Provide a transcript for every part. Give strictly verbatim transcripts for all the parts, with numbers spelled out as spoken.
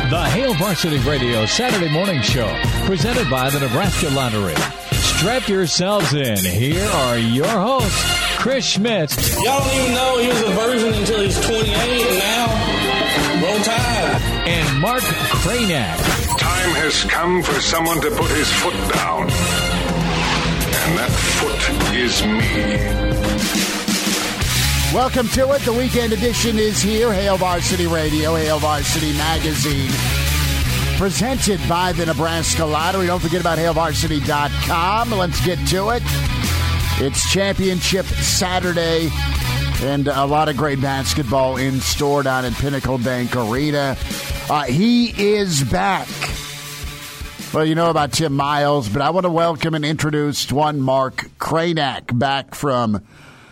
The Hail Varsity Radio Saturday Morning Show, presented by the Nebraska Lottery. Strap yourselves in. Here are your hosts, Chris Schmitz. Y'all don't even know he was a virgin until he's twenty-eight, and now, roll tide. And Mark Cranack. Time has come for someone to put his foot down. And that foot is me. Welcome to it. The weekend edition is here. Hail Varsity Radio, Hail Varsity Magazine. Presented by the Nebraska Lottery. Don't forget about hail varsity dot com. Let's get to it. It's Championship Saturday, and a lot of great basketball in store down at Pinnacle Bank Arena. Uh, he is back. Well, you know about Tim Miles, but I want to welcome and introduce one Mark Cranack back from,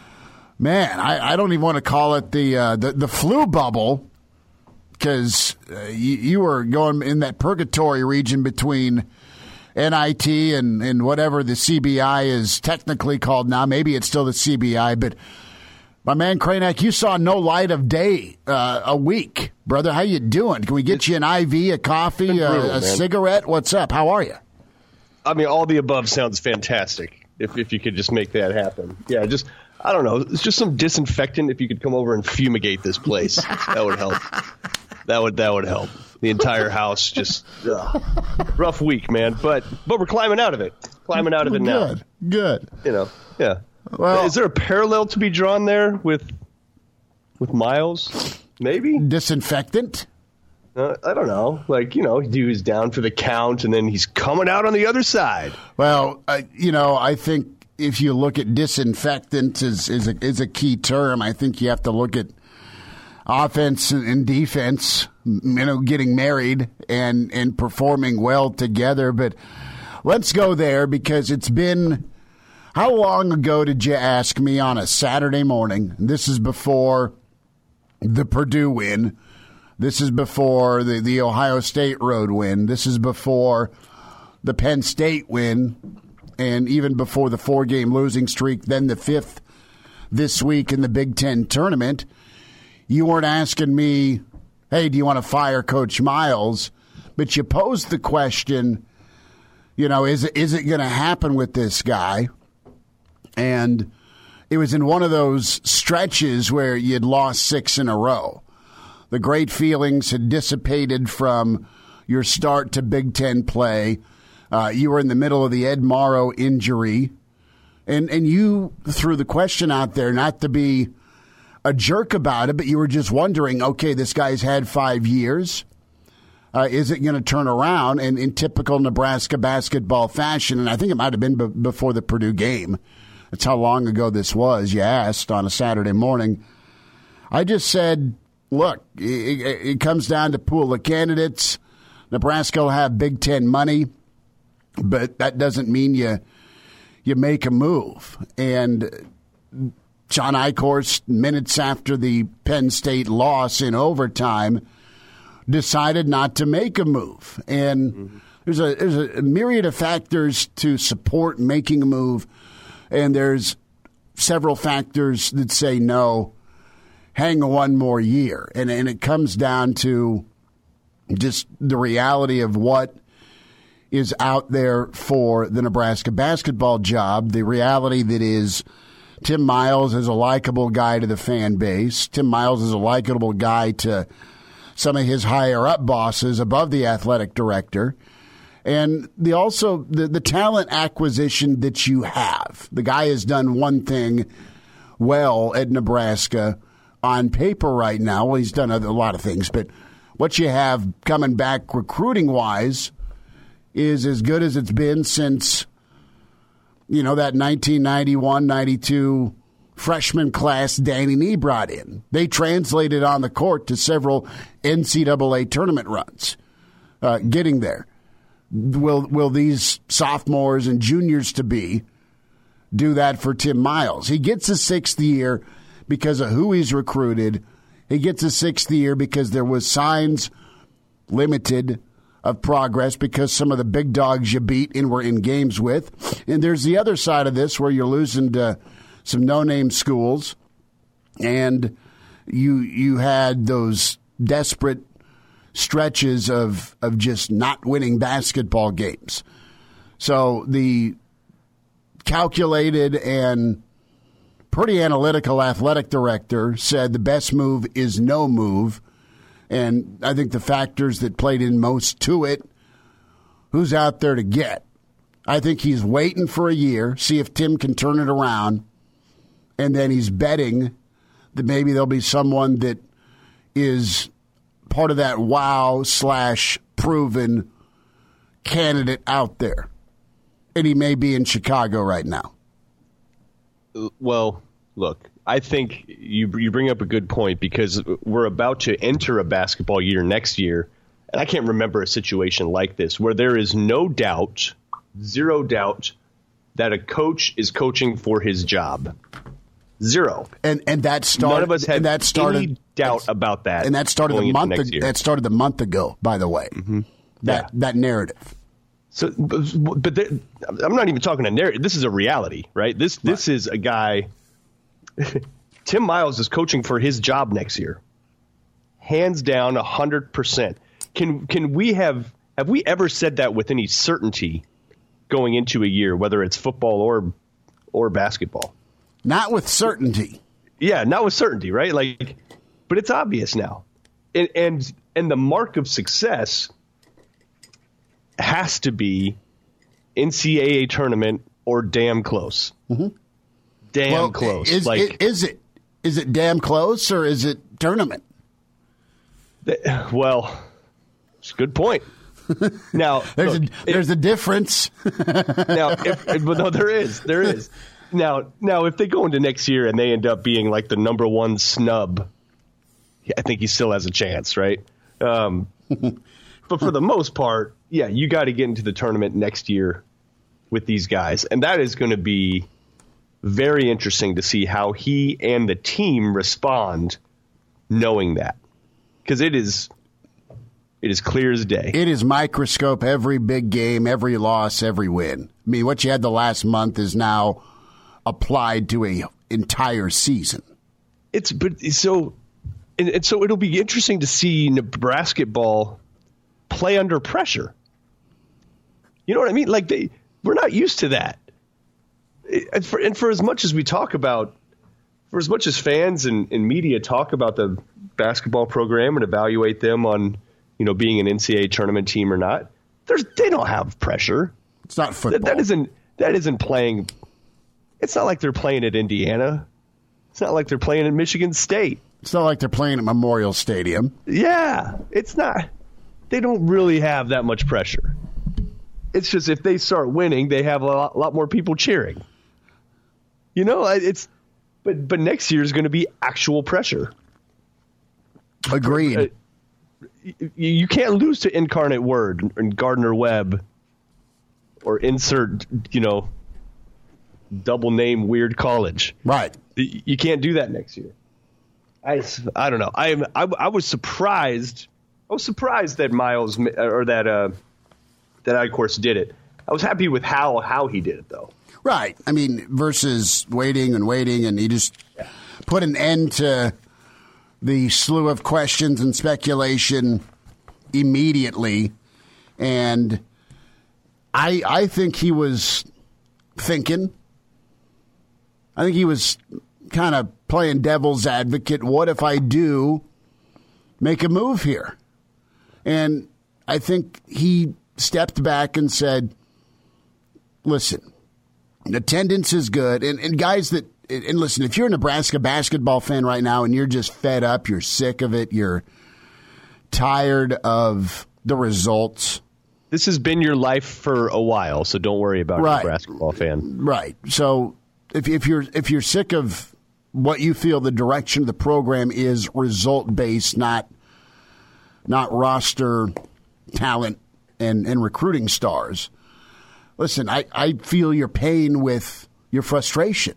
man, I, I don't even want to call it the uh, the, the flu bubble, because uh, you, you were going in that purgatory region between N I T and, and whatever the C B I is technically called now. Maybe it's still the C B I, but my man Cranack, you saw no light of day uh, a week. Brother, how you doing? Can we get it's, you an I V, a coffee, brutal, a, a cigarette? What's up? How are you? I mean, all the above sounds fantastic, if if you could just make that happen. Yeah, just, I don't know, it's just some disinfectant. If you could come over and fumigate this place, that would help. That would that would help. The entire house just ugh. Rough week, man. But but we're climbing out of it. Climbing out of it now. Good, good. You know, yeah. Well, is there a parallel to be drawn there with with Miles? Maybe disinfectant. Uh, I don't know. Like, you know, he was down for the count, and then he's coming out on the other side. Well, uh, you know, I think if you look at disinfectant is is a, is a key term. I think you have to look at offense and defense, you know, getting married and, and performing well together. But let's go there, because it's been, how long ago did you ask me on a Saturday morning? This is before the Purdue win. This is before the, the Ohio State road win. This is before the Penn State win, and even before the four-game losing streak, then the fifth this week in the Big Ten tournament. You weren't asking me, hey, do you want to fire Coach Miles? But you posed the question, you know, is, is it going to happen with this guy? And it was in one of those stretches where you'd lost six in a row. The great feelings had dissipated from your start to Big Ten play. Uh, you were in the middle of the Ed Morrow injury. And, and you threw the question out there, not to be a jerk about it, but you were just wondering, okay, this guy's had five years. Uh, is it going to turn around? And in typical Nebraska basketball fashion, and I think it might have been b- before the Purdue game. That's how long ago this was. You asked on a Saturday morning. I just said, look, it, it comes down to pool of candidates. Nebraska will have Big Ten money, but that doesn't mean you you make a move. And John Eichhorst, minutes after the Penn State loss in overtime, decided not to make a move. And mm-hmm. there's a there's a myriad of factors to support making a move, and there's several factors that say no, hang one more year. And and it comes down to just the reality of what is out there for the Nebraska basketball job, the reality that is Tim Miles is a likable guy to the fan base. Tim Miles is a likable guy to some of his higher-up bosses above the athletic director. And the also the, the talent acquisition that you have. The guy has done one thing well at Nebraska on paper right now. Well, he's done a lot of things, but what you have coming back recruiting-wise is as good as it's been since – you know, that nineteen ninety-one ninety-two freshman class Danny Nee brought in. They translated on the court to several N C double A tournament runs uh, getting there. Will will these sophomores and juniors to be do that for Tim Miles? He gets a sixth year because of who he's recruited. He gets a sixth year because there was signs limited of progress because some of the big dogs you beat and were in games with. And there's the other side of this where you're losing to some no-name schools, and you you had those desperate stretches of of just not winning basketball games. So the calculated and pretty analytical athletic director said the best move is no move. And I think the factors that played in most to it, who's out there to get? I think he's waiting for a year, see if Tim can turn it around, and then he's betting that maybe there'll be someone that is part of that wow slash proven candidate out there. And he may be in Chicago right now. Well, look, I think you you bring up a good point because we're about to enter a basketball year next year, and I can't remember a situation like this where there is no doubt, zero doubt, that a coach is coaching for his job. Zero. And and that started. None of us had that started, any doubt about that. And that started a month. Ag- that started a month ago. By the way, mm-hmm. that yeah. that narrative. So, but, but there, I'm not even talking a narrative. This is a reality, right? This right. this is a guy. Tim Miles is coaching for his job next year, hands down, a hundred percent. Can can we have have we ever said that with any certainty going into a year, whether it's football or or basketball? Not with certainty. Yeah, not with certainty, right? Like, but it's obvious now, and and, and the mark of success has to be N C double A tournament or damn close. Mm-hmm. Damn well, close. Is, like, is it is it damn close or is it tournament? The, well, it's a good point. Now there's look, a there's if, a difference. now, if, well, no, there is, there is. Now, now, if they go into next year and they end up being like the number one snub, I think he still has a chance, right? Um, but for the most part, yeah, you got to get into the tournament next year with these guys, and that is going to be very interesting to see how he and the team respond, knowing that, because it is. It is clear as day. It is microscope every big game, every loss, every win. I mean, what you had the last month is now applied to a entire season. It's but so, and, and so it'll be interesting to see Nebraska ball play under pressure. You know what I mean? Like they, we're not used to that. And for, and for as much as we talk about, for as much as fans and, and media talk about the basketball program and evaluate them on, you know, being an N C double A tournament team or not, there's they don't have pressure. It's not football. That, that isn't that isn't playing. It's not like they're playing at Indiana. It's not like they're playing at Michigan State. It's not like they're playing at Memorial Stadium. Yeah, it's not. They don't really have that much pressure. It's just if they start winning, they have a lot, lot more people cheering. You know, it's but but next year is going to be actual pressure. Agreed. Uh, You can't lose to Incarnate Word and Gardner Webb or insert, you know, double name weird college. Right. You can't do that next year. I, I don't know. I, I I was surprised. I was surprised that Miles or that uh, that I, of course, did it. I was happy with how how he did it, though. Right. I mean, versus waiting and waiting, and he just yeah. put an end to the slew of questions and speculation immediately. And I I think he was thinking. I think he was kind of playing devil's advocate. What if I do make a move here? And I think he stepped back and said, listen, attendance is good. And, and guys that And listen, if you're a Nebraska basketball fan right now and you're just fed up, you're sick of it, you're tired of the results. This has been your life for a while, so don't worry about right. your basketball fan. Right. So if if you're if you're sick of what you feel the direction of the program is result based, not not roster talent and, and recruiting stars. Listen, I, I feel your pain with your frustration.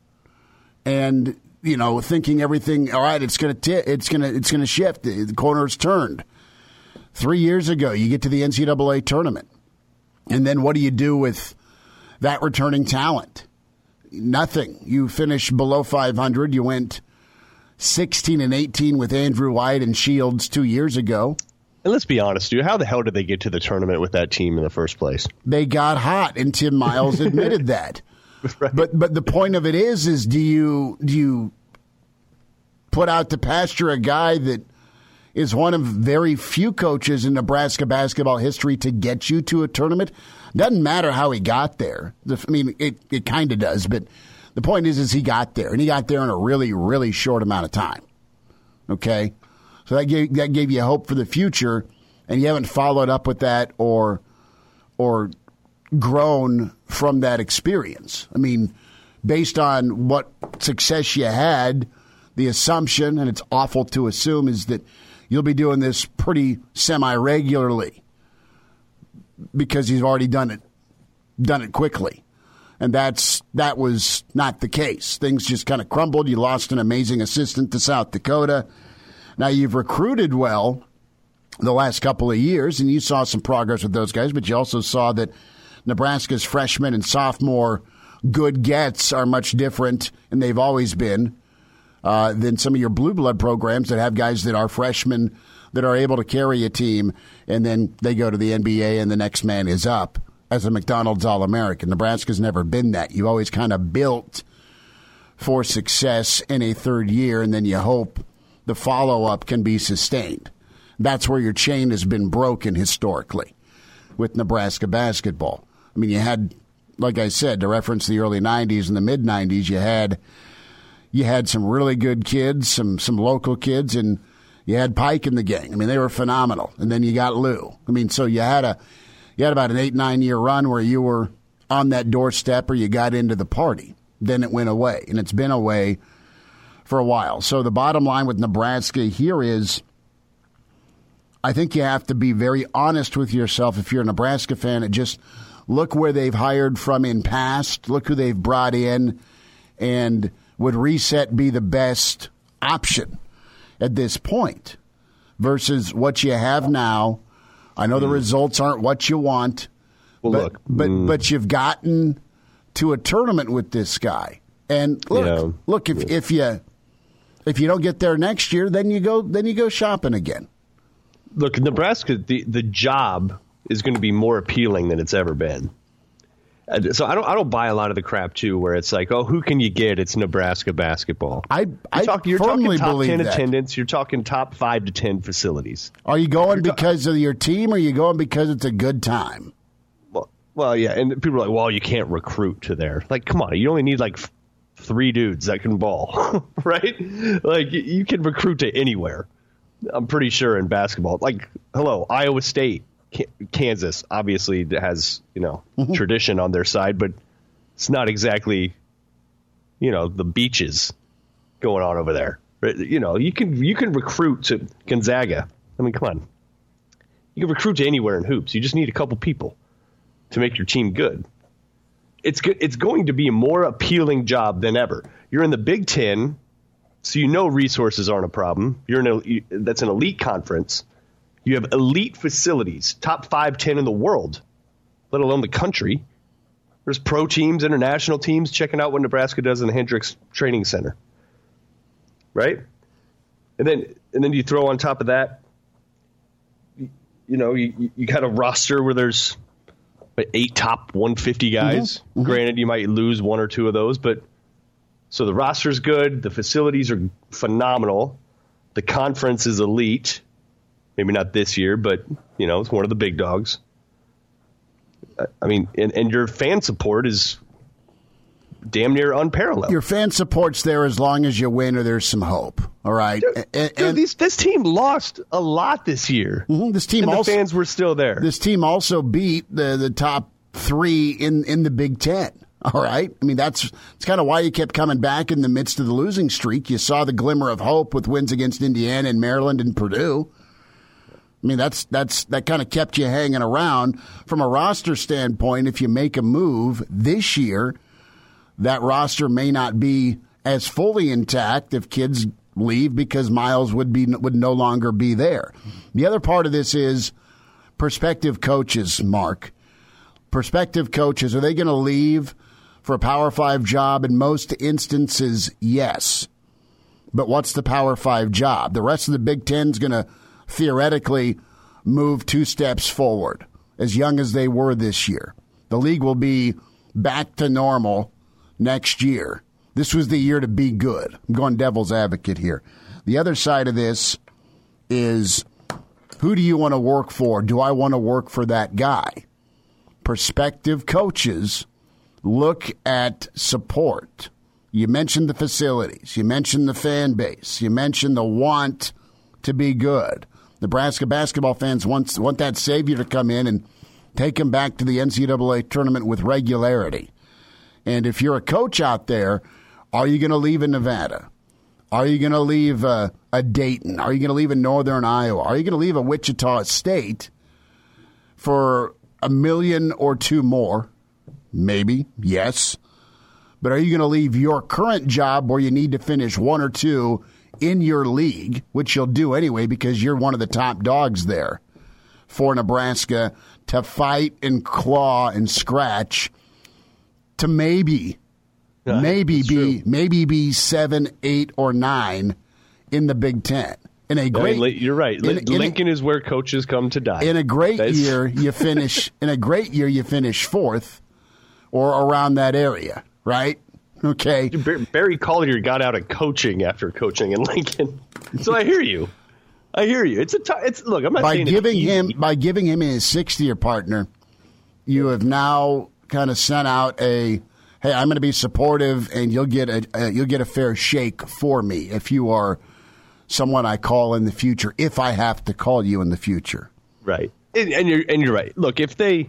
And, you know, thinking everything, all right, it's going to t- it's going to it's going to shift. The corner's turned. Three years ago, you get to the N C double A tournament. And then what do you do with that returning talent? Nothing. You finish below five hundred. You went sixteen and eighteen with Andrew White and Shields two years ago. And let's be honest, dude, how the hell did they get to the tournament with that team in the first place? They got hot, and Tim Miles admitted that. Right. But but the point of it is, is do you do you put out to pasture a guy that is one of very few coaches in Nebraska basketball history to get you to a tournament? Doesn't matter how he got there. I mean, it, it kind of does, but the point is, is he got there, and he got there in a really, really short amount of time. Okay? So that gave that gave you hope for the future, and you haven't followed up with that or or grown from that experience. I mean, based on what success you had, the assumption, and it's awful to assume, is that you'll be doing this pretty semi-regularly because you've already done it done it quickly. And that's that was not the case. Things just kind of crumbled. You lost an amazing assistant to South Dakota. Now, you've recruited well the last couple of years, and you saw some progress with those guys, but you also saw that Nebraska's freshman and sophomore good gets are much different, and they've always been, uh, than some of your blue blood programs that have guys that are freshmen that are able to carry a team, and then they go to the N B A and the next man is up as a McDonald's All-American. Nebraska's never been that. You always kind of built for success in a third year, and then you hope the follow-up can be sustained. That's where your chain has been broken historically with Nebraska basketball. I mean, you had, like I said, to reference the early nineties and the mid-nineties, you had you had some really good kids, some some local kids, and you had Pike in the gang. I mean, they were phenomenal. And then you got Lou. I mean, so you had a you had about an eight, nine-year run where you were on that doorstep or you got into the party. Then it went away, and it's been away for a while. So the bottom line with Nebraska here is I think you have to be very honest with yourself if you're a Nebraska fan and just look where they've hired from in past, look who they've brought in, and would reset be the best option at this point versus what you have now. I know mm. the results aren't what you want, well, but, look, but, mm. but you've gotten to a tournament with this guy. And look, yeah. look if, yeah. if you if you don't get there next year, then you go then you go shopping again. Look, Nebraska, the, the job is going to be more appealing than it's ever been. So I don't I don't buy a lot of the crap too, where it's like, oh, who can you get? It's Nebraska basketball. I I you're talking, you're firmly talking top believe ten that. attendance. You're talking top five to ten facilities. Are you going You're because ta- of your team, or are you going because it's a good time? Well, well, yeah, and people are like, well, you can't recruit to there. Like, come on, you only need like three dudes that can ball, right? Like, you can recruit to anywhere. I'm pretty sure in basketball. Like, hello, Iowa State. Kansas obviously has, you know, mm-hmm. tradition on their side, but it's not exactly, you know, the beaches going on over there. You know, you can you can recruit to Gonzaga. I mean, come on. You can recruit to anywhere in hoops. You just need a couple people to make your team good. It's good. It's going to be a more appealing job than ever. You're in the Big Ten, so you know resources aren't a problem. You're in a, that's an elite conference. You have elite facilities, top five, ten in the world, let alone the country. There's pro teams, international teams checking out what Nebraska does in the Hendricks Training Center, right? And then, and then you throw on top of that, you, you know, you you got a roster where there's eight top one fifty guys. Mm-hmm. Mm-hmm. Granted, you might lose one or two of those, but so the roster's good, the facilities are phenomenal, the conference is elite. Maybe not this year, but, you know, it's one of the big dogs. I mean, and, and your fan support is damn near unparalleled. Your fan support's there as long as you win or there's some hope, all right? Dude, and, dude, these, this team lost a lot this year. Mm-hmm, this team and also, the fans were still there. This team also beat the, the top three in, in the Big Ten, all right? I mean, that's, that's kind of why you kept coming back in the midst of the losing streak. You saw the glimmer of hope with wins against Indiana and Maryland and Purdue. I mean, that's that's that kind of kept you hanging around. From a roster standpoint, if you make a move this year, that roster may not be as fully intact if kids leave because Miles would be would no longer be there. The other part of this is prospective coaches, Mark. Prospective coaches, are they going to leave for a Power Five job? In most instances, yes. But what's the Power Five job? The rest of the Big Ten is going to theoretically move two steps forward, as young as they were this year. The league will be back to normal next year. This was the year to be good. I'm going devil's advocate here. The other side of this is, who do you want to work for? Do I want to work for that guy? Prospective coaches look at support. You mentioned the facilities. You mentioned the fan base. You mentioned the want to be good. Nebraska basketball fans want, want that savior to come in and take them back to the N C double A tournament with regularity. And if you're a coach out there, are you going to leave in Nevada? Are you going to leave uh, a Dayton? Are you going to leave in Northern Iowa? Are you going to leave a Wichita State for a million or two more? Maybe, yes. But are you going to leave your current job where you need to finish one or two in your league, which you'll do anyway because you're one of the top dogs there, for Nebraska to fight and claw and scratch to maybe, yeah, maybe be true. maybe be seven, eight, or nine in the Big Ten. In a great, I mean, you're right. In, in Lincoln a, is where coaches come to die. In a great That's... year, you finish. In a great year, you finish fourth or around that area, right? Okay. Barry Collier got out of coaching after coaching in Lincoln, so I hear you. I hear you. It's a. T- it's look. I'm not by saying giving it's him by giving him his sixth-year partner, you have now kind of sent out a, hey, I'm going to be supportive, and you'll get a, a you'll get a fair shake for me if you are someone I call in the future, if I have to call you in the future. Right, and, and you're and you're right. Look, if they,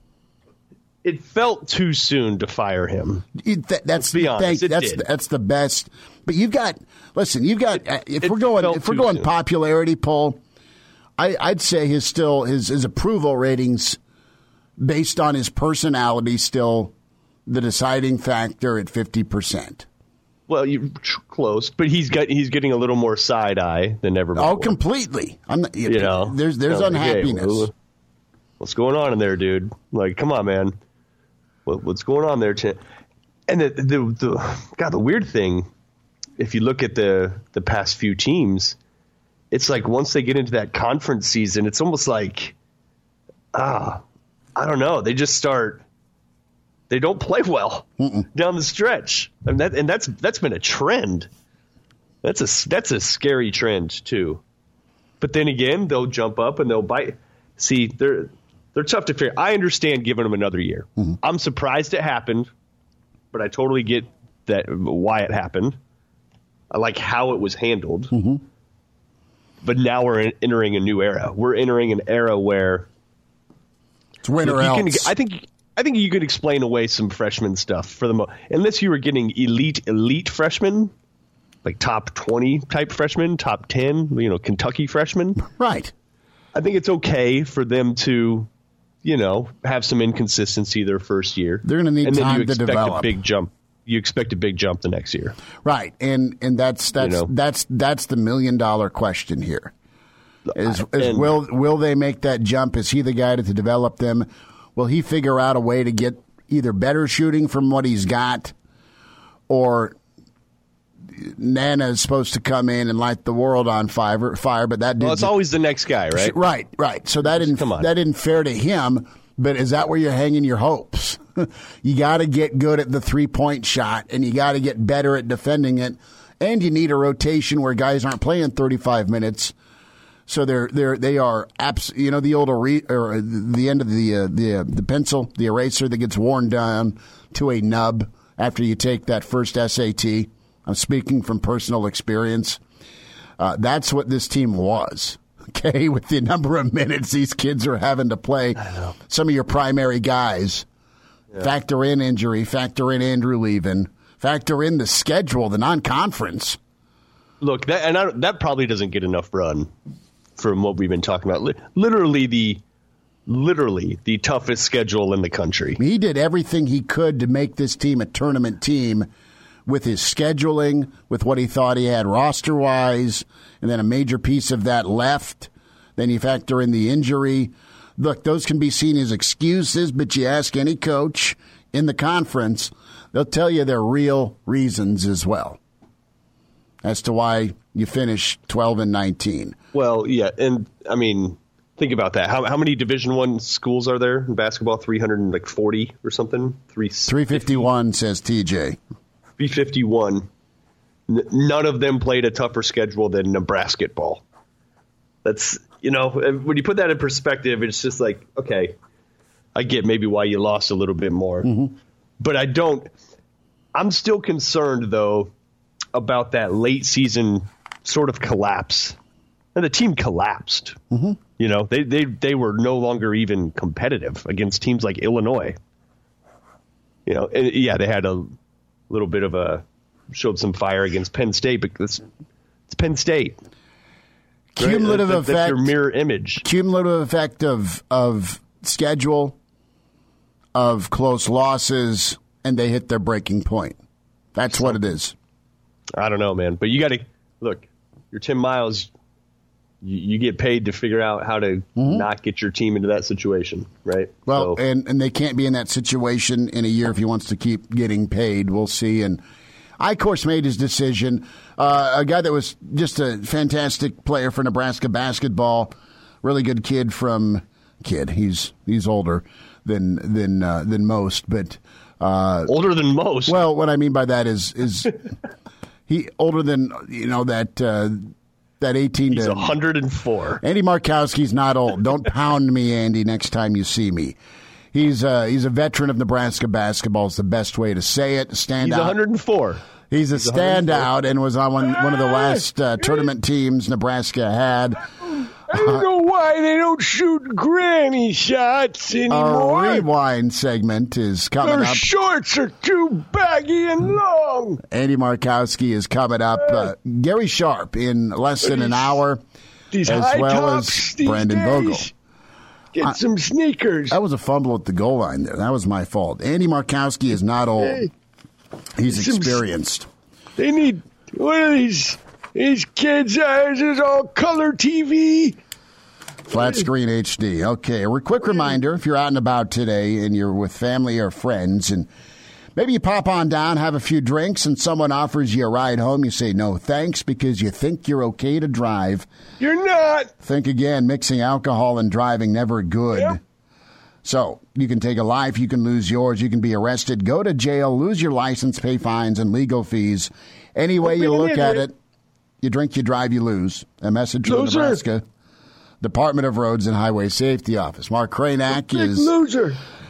it felt too soon to fire him. It, that, that's Let's be honest, thank, it that's did. that's the best. But you've got listen. You've got uh, if it we're going felt if we're too going soon. popularity poll, I, I'd say his still his his approval ratings based on his personality still the deciding factor at fifty percent. Well, you close, but he's got he's getting a little more side eye than ever before. Oh, completely. I'm not, You know, there's there's I'm like, hey, unhappiness. well, what's going on in there, dude? Like, come on, man. What, what's going on there, Chin? And the, the the God, the weird thing, if you look at the the past few teams, it's like once they get into that conference season, it's almost like, ah, I don't know. They just start. They don't play well Mm-mm. down the stretch, and that and that's that's been a trend. That's a that's a scary trend too. But then again, they'll jump up and they'll bite. See, they're they're tough to figure. I understand giving them another year. Mm-hmm. I'm surprised it happened, but I totally get that why it happened. I like how it was handled. Mm-hmm. But now we're entering a new era. We're entering an era where it's winter look, else. Can, I think. I think you could explain away some freshman stuff for the mo- unless you were getting elite, elite freshmen, like top twenty type freshmen, top ten, you know, Kentucky freshmen. Right. I think it's okay for them to, you know, have some inconsistency their first year. They're going to need and time then you to expect develop. A big jump. You expect a big jump the next year. Right, and and that's that's You know? that's that's the million dollar question here. Is, is And- will will they make that jump? Is he the guy to, to develop them? Will he figure out a way to get either better shooting from what he's got, or Nana is supposed to come in and light the world on fire? Fire, but that didn't. Well, it's always the next guy, right? Right, right. So that didn't Come on. that didn't fair to him. But is that where you're hanging your hopes? You got to get good at the three point shot, and you got to get better at defending it, and you need a rotation where guys aren't playing thirty-five minutes. So they're they're they are abs- you know the old ere- or the end of the uh, the uh, the pencil, the eraser that gets worn down to a nub after you take that first S A T. I'm speaking from personal experience. Uh, that's what this team was. Okay, with the number of minutes these kids are having to play, some of your primary guys. Yeah. Factor in injury, factor in Andrew leaving, factor in the schedule, the non-conference. Look, that and I, that probably doesn't get enough run from what we've been talking about. Li- literally the, literally the toughest schedule in the country. He did everything he could to make this team a tournament team with his scheduling, with what he thought he had roster-wise, and then a major piece of that left. Then you factor in the injury. Look, those can be seen as excuses, but you ask any coach in the conference, they'll tell you they're real reasons as well as to why you finish twelve and nineteen. Well, yeah, and I mean, Think about that. How how many Division One schools are there in basketball? three hundred forty or something? three fifty-one says T J. three fifty-one. N- none of them played a tougher schedule than Nebraska ball. That's, you know, when you put that in perspective, it's just like, okay, I get maybe why you lost a little bit more. Mm-hmm. But I don't – I'm still concerned, though, about that late season sort of collapse. And the team collapsed. Mm-hmm. You know, they, they they were no longer even competitive against teams like Illinois. You know, and yeah, they had a little bit of a showed some fire against Penn State, but it's, it's Penn State. Cumulative right? that, effect. That's your mirror image. Cumulative effect of of schedule, of close losses, and they hit their breaking point. That's what it is. I don't know, man, but you got to look. You're Tim Miles. You, you get paid to figure out how to mm-hmm. not get your team into that situation, right? Well, so. and, and they can't be in that situation in a year if he wants to keep getting paid. We'll see. And Eichhorst made his decision. Uh, a guy that was just a fantastic player for Nebraska basketball, really good kid from kid. He's he's older than than uh, than most, but uh, older than most. Well, what I mean by that is is he older than you know that. Uh, That eighteen He's to one hundred four. Andy Markowski's not old. Don't pound me, Andy, next time you see me. He's uh, he's a veteran of Nebraska basketball. Is the best way to say it. Stand He's out. one hundred four. He's a He's standout and was on one, one of the last uh, tournament teams Nebraska had. I don't know why they don't shoot granny shots anymore. Our rewind segment is coming Their up. shorts are too baggy and long. Andy Markowski is coming up. Uh, Gary Sharp in less than an hour, these as high well tops as these Brandon days. Vogel. Get I, some sneakers. That was a fumble at the goal line there. That was my fault. Andy Markowski is not old. Hey, He's some, experienced. They need one of these these kids' eyes is all color T V. Flat screen H D. Okay, a quick reminder, if you're out and about today and you're with family or friends and maybe you pop on down, have a few drinks, and someone offers you a ride home, you say no thanks because you think you're okay to drive. You're not. Think again, mixing alcohol and driving, never good. Yep. So you can take a life, you can lose yours, you can be arrested, go to jail, lose your license, pay fines and legal fees. Any way you look at it, you drink, you drive, you lose. A message from Nebraska Department of Roads and Highway Safety Office. Mark Kranak is loser.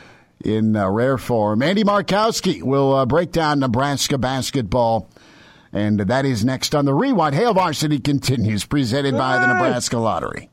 in uh, rare form. Andy Markowski will uh, break down Nebraska basketball, and that is next on the Rewind. Hail Varsity continues, presented by the Nebraska Lottery.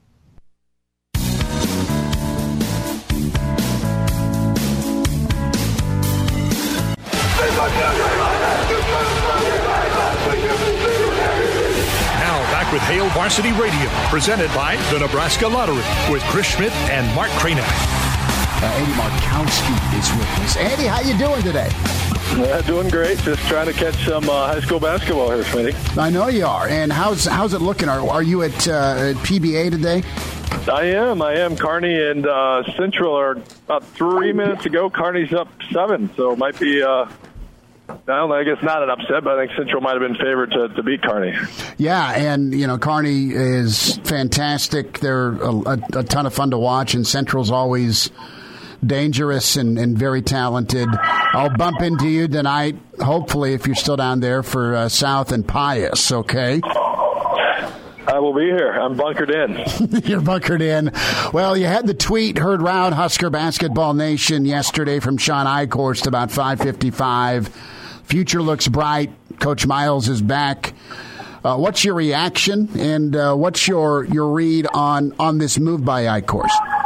With Hail Varsity Radio, presented by the Nebraska Lottery, with Chris Schmidt and Mark Kranak. Uh, Andy Markowski is with us. Andy, how you doing today? Yeah, doing great. Just trying to catch some uh, high school basketball here, Schmitty. I know you are. And how's how's it looking? Are, are you at, uh, at P B A today? I am. I am. Kearney and uh, Central are about three minutes ago. Kearney's up seven, so it might be... Uh, I don't know, I guess not an upset, but I think Central might have been favored to, to beat Kearney. Yeah, and, you know, Kearney is fantastic. They're a, a, a ton of fun to watch, and Central's always dangerous and, and very talented. I'll bump into you tonight, hopefully, if you're still down there for uh, South and Pius, okay? I will be here. I'm bunkered in. You're bunkered in. Well, you had the tweet heard round Husker Basketball Nation yesterday from Sean Eichhorst about five fifty-five. Future looks bright. Coach Miles is back. Uh, what's your reaction, and uh, what's your, your read on, on this move by Eichhorst?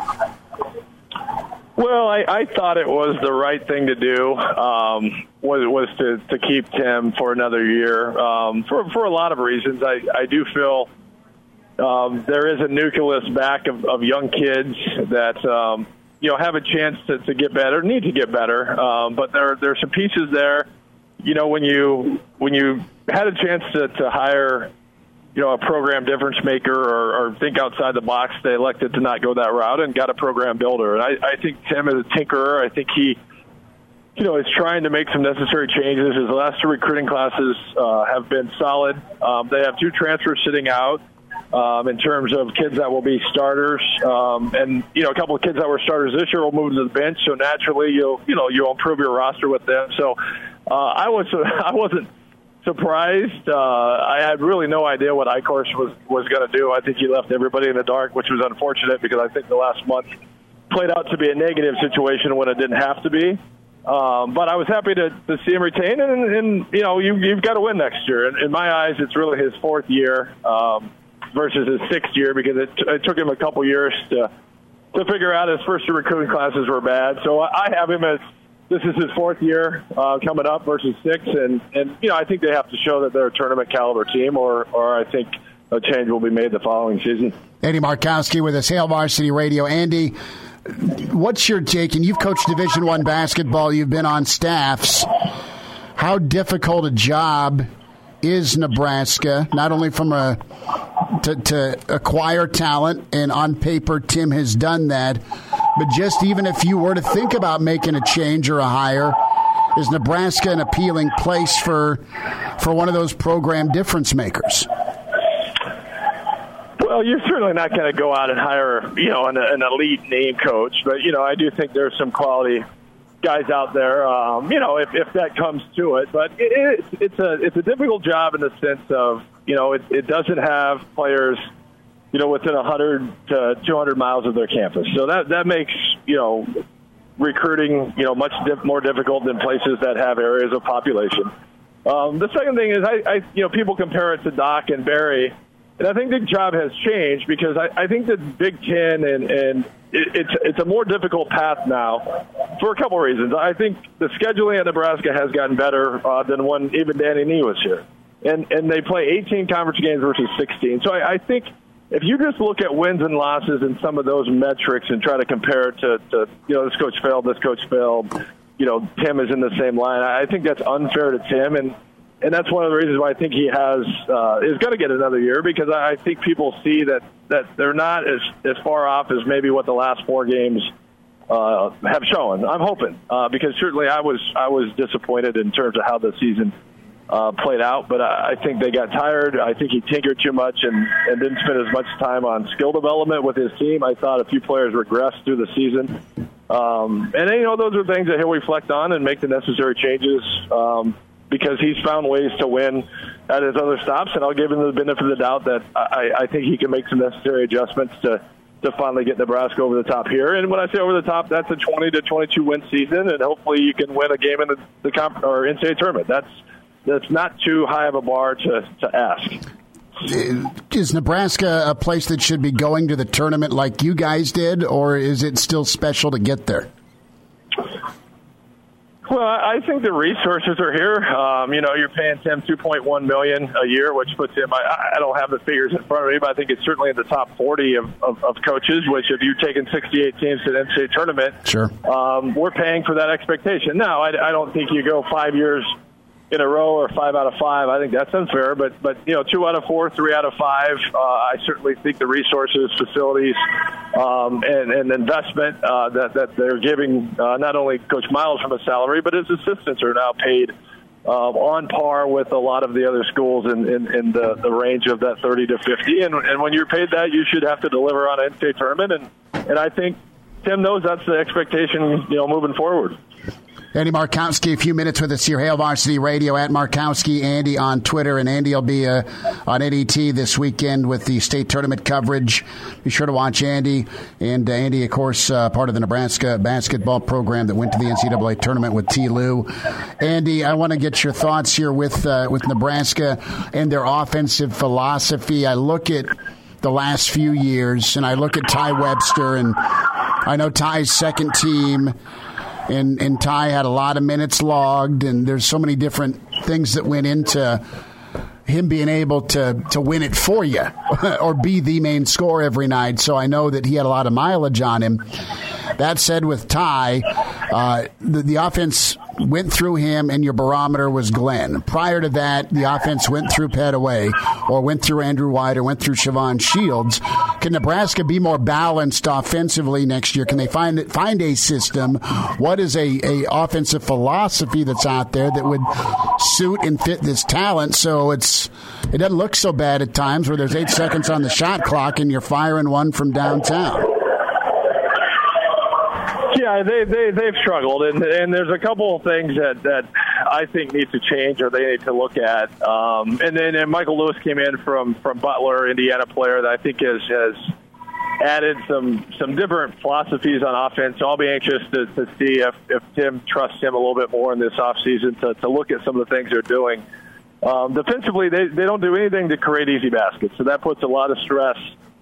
Well, I, I thought it was the right thing to do, um, was, was to, to keep Tim for another year um, for, for a lot of reasons. I, I do feel um, there is a nucleus back of, of young kids that, um, you know, have a chance to, to get better, need to get better, um, but there, there are some pieces there. You know, when you when you had a chance to, to hire, you know, a program difference maker or, or think outside the box, they elected to not go that route and got a program builder. And I, I think Tim is a tinkerer. I think he, you know, is trying to make some necessary changes. His last two recruiting classes uh, have been solid. Um, they have two transfers sitting out. um, in terms of kids that will be starters. Um, and, you know, a couple of kids that were starters this year will move to the bench. So naturally, you'll, you know, you'll improve your roster with them. So uh, I was, I wasn't surprised. Uh, I had really no idea what Eichhorst was, was going to do. I think he left everybody in the dark, which was unfortunate because I think the last month played out to be a negative situation when it didn't have to be. Um, but I was happy to, to see him retain, and, and you know, you, you've got to win next year. And in my eyes, it's really his fourth year um, versus his sixth year because it, it took him a couple years to to figure out his first year recruiting classes were bad. So I have him as this is his fourth year uh, coming up versus six, and, and you know, I think they have to show that they're a tournament caliber team, or or I think a change will be made the following season. Andy Markowski with us, Hail Varsity Radio. Andy, what's your take? And you've coached Division One basketball. You've been on staffs. How difficult a job is Nebraska, not only from a to, to acquire talent, and on paper Tim has done that, but just even if you were to think about making a change or a hire, is Nebraska an appealing place for for one of those program difference makers? Well, you're certainly not going to go out and hire, you know, an, an elite name coach, but you know, I do think there's some quality guys out there. Um, you know, if, if that comes to it, but it, it's it's a it's a difficult job in the sense of, you know, it, it doesn't have players, you know, within one hundred to two hundred miles of their campus, so that that makes, you know, recruiting, you know, much diff- more difficult than places that have areas of population. Um, the second thing is, I, I you know, people compare it to Doc and Barry. And I think the job has changed because I, I think the Big Ten and, and it, it's it's a more difficult path now for a couple of reasons. I think the scheduling at Nebraska has gotten better uh, than when even Danny Nee was here. And and they play eighteen conference games versus sixteen. So I, I think if you just look at wins and losses and some of those metrics and try to compare it to, to, you know, this coach failed, this coach failed, you know, Tim is in the same line, I think that's unfair to Tim. And And that's one of the reasons why I think he has uh, is going to get another year, because I think people see that, that they're not as, as far off as maybe what the last four games uh, have shown. I'm hoping uh, because certainly I was I was disappointed in terms of how the season uh, played out, but I, I think they got tired. I think he tinkered too much and, and didn't spend as much time on skill development with his team. I thought a few players regressed through the season. Um, and, you know, those are things that he'll reflect on and make the necessary changes um, because he's found ways to win at his other stops, and I'll give him the benefit of the doubt that I, I think he can make some necessary adjustments to, to finally get Nebraska over the top here. And when I say over the top, that's a twenty to twenty-two win season, and hopefully you can win a game in the, the comp, or N C double A tournament. That's that's not too high of a bar to, to ask. Is Nebraska a place that should be going to the tournament like you guys did, or is it still special to get there? Well, I think the resources are here. Um, you know, you're paying Tim two point one million dollars a year, which puts him, I, I don't have the figures in front of me, but I think it's certainly in the top forty of, of, of coaches, which if you've taken sixty-eight teams to the N C double A tournament, sure. um, we're paying for that expectation. Now, I, I don't think you go five years in a row or five out of five. I think that's unfair, but, but you know, two out of four, three out of five, uh, I certainly think the resources, facilities, um, and, and investment uh, that, that they're giving uh, not only Coach Miles from a salary, but his assistants are now paid uh, on par with a lot of the other schools in, in, in the, the range of that thirty to fifty. And, and when you're paid that, you should have to deliver on an N C double A tournament. And, and I think Tim knows that's the expectation, you know, moving forward. Andy Markowski, a few minutes with us here, Hail Varsity Radio, at Markowski Andy on Twitter, and Andy will be uh, on N E T this weekend with the state tournament coverage. Be sure to watch Andy. And uh, Andy, of course, uh, part of the Nebraska basketball program that went to the N C double A tournament with T. Lou. Andy, I want to get your thoughts here with uh, with Nebraska and their offensive philosophy. I look at the last few years, and I look at Ty Webster, and I know Ty's second team. And, and Ty had a lot of minutes logged, and there's so many different things that went into him being able to, to win it for you or be the main scorer every night. So I know that he had a lot of mileage on him. That said, with Ty, uh, the, the offense went through him, and your barometer was Glenn. Prior to that, the offense went through Pettaway or went through Andrew White or went through Siobhan Shields can Nebraska be more balanced offensively next year? Can they find find a system? What is a, a offensive philosophy that's out there that would suit and fit this talent so it's it doesn't look so bad at times where there's eight seconds on the shot clock and you're firing one from downtown? Yeah, they, they, they've struggled, and, and there's a couple of things that, that I think need to change or they need to look at. Um, and then and Michael Lewis came in from, from Butler, Indiana player that I think has, has added some some different philosophies on offense. So I'll be anxious to, to see if, if Tim trusts him a little bit more in this offseason to, to look at some of the things they're doing. Um, defensively, they, they don't do anything to create easy baskets, so that puts a lot of stress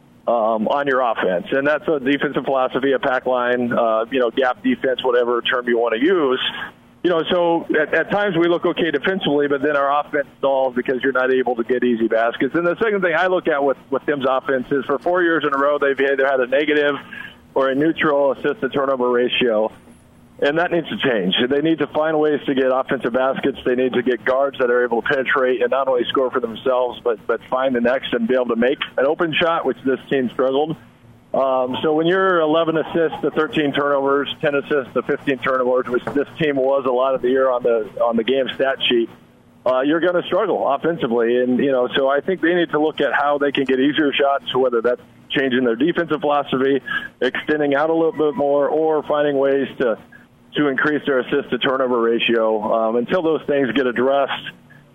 Um, on your offense, and that's a defensive philosophy, a pack line, uh, you know, gap defense, whatever term you want to use. You know, so at, at times we look okay defensively, but then our offense stalls because you're not able to get easy baskets. And the second thing I look at with, with Tim's offense is for four years in a row, they've either had a negative or a neutral assist-to-turnover ratio. And that needs to change. They need to find ways to get offensive baskets. They need to get guards that are able to penetrate and not only score for themselves, but but find the next and be able to make an open shot, which this team struggled. Um, so when you're eleven assists to thirteen turnovers, ten assists to fifteen turnovers, which this team was a lot of the year on the on the game stat sheet, uh, you're going to struggle offensively. And you know, so I think they need to look at how they can get easier shots, whether that's changing their defensive philosophy, extending out a little bit more, or finding ways to. to increase their assist-to-turnover ratio. Um, until those things get addressed,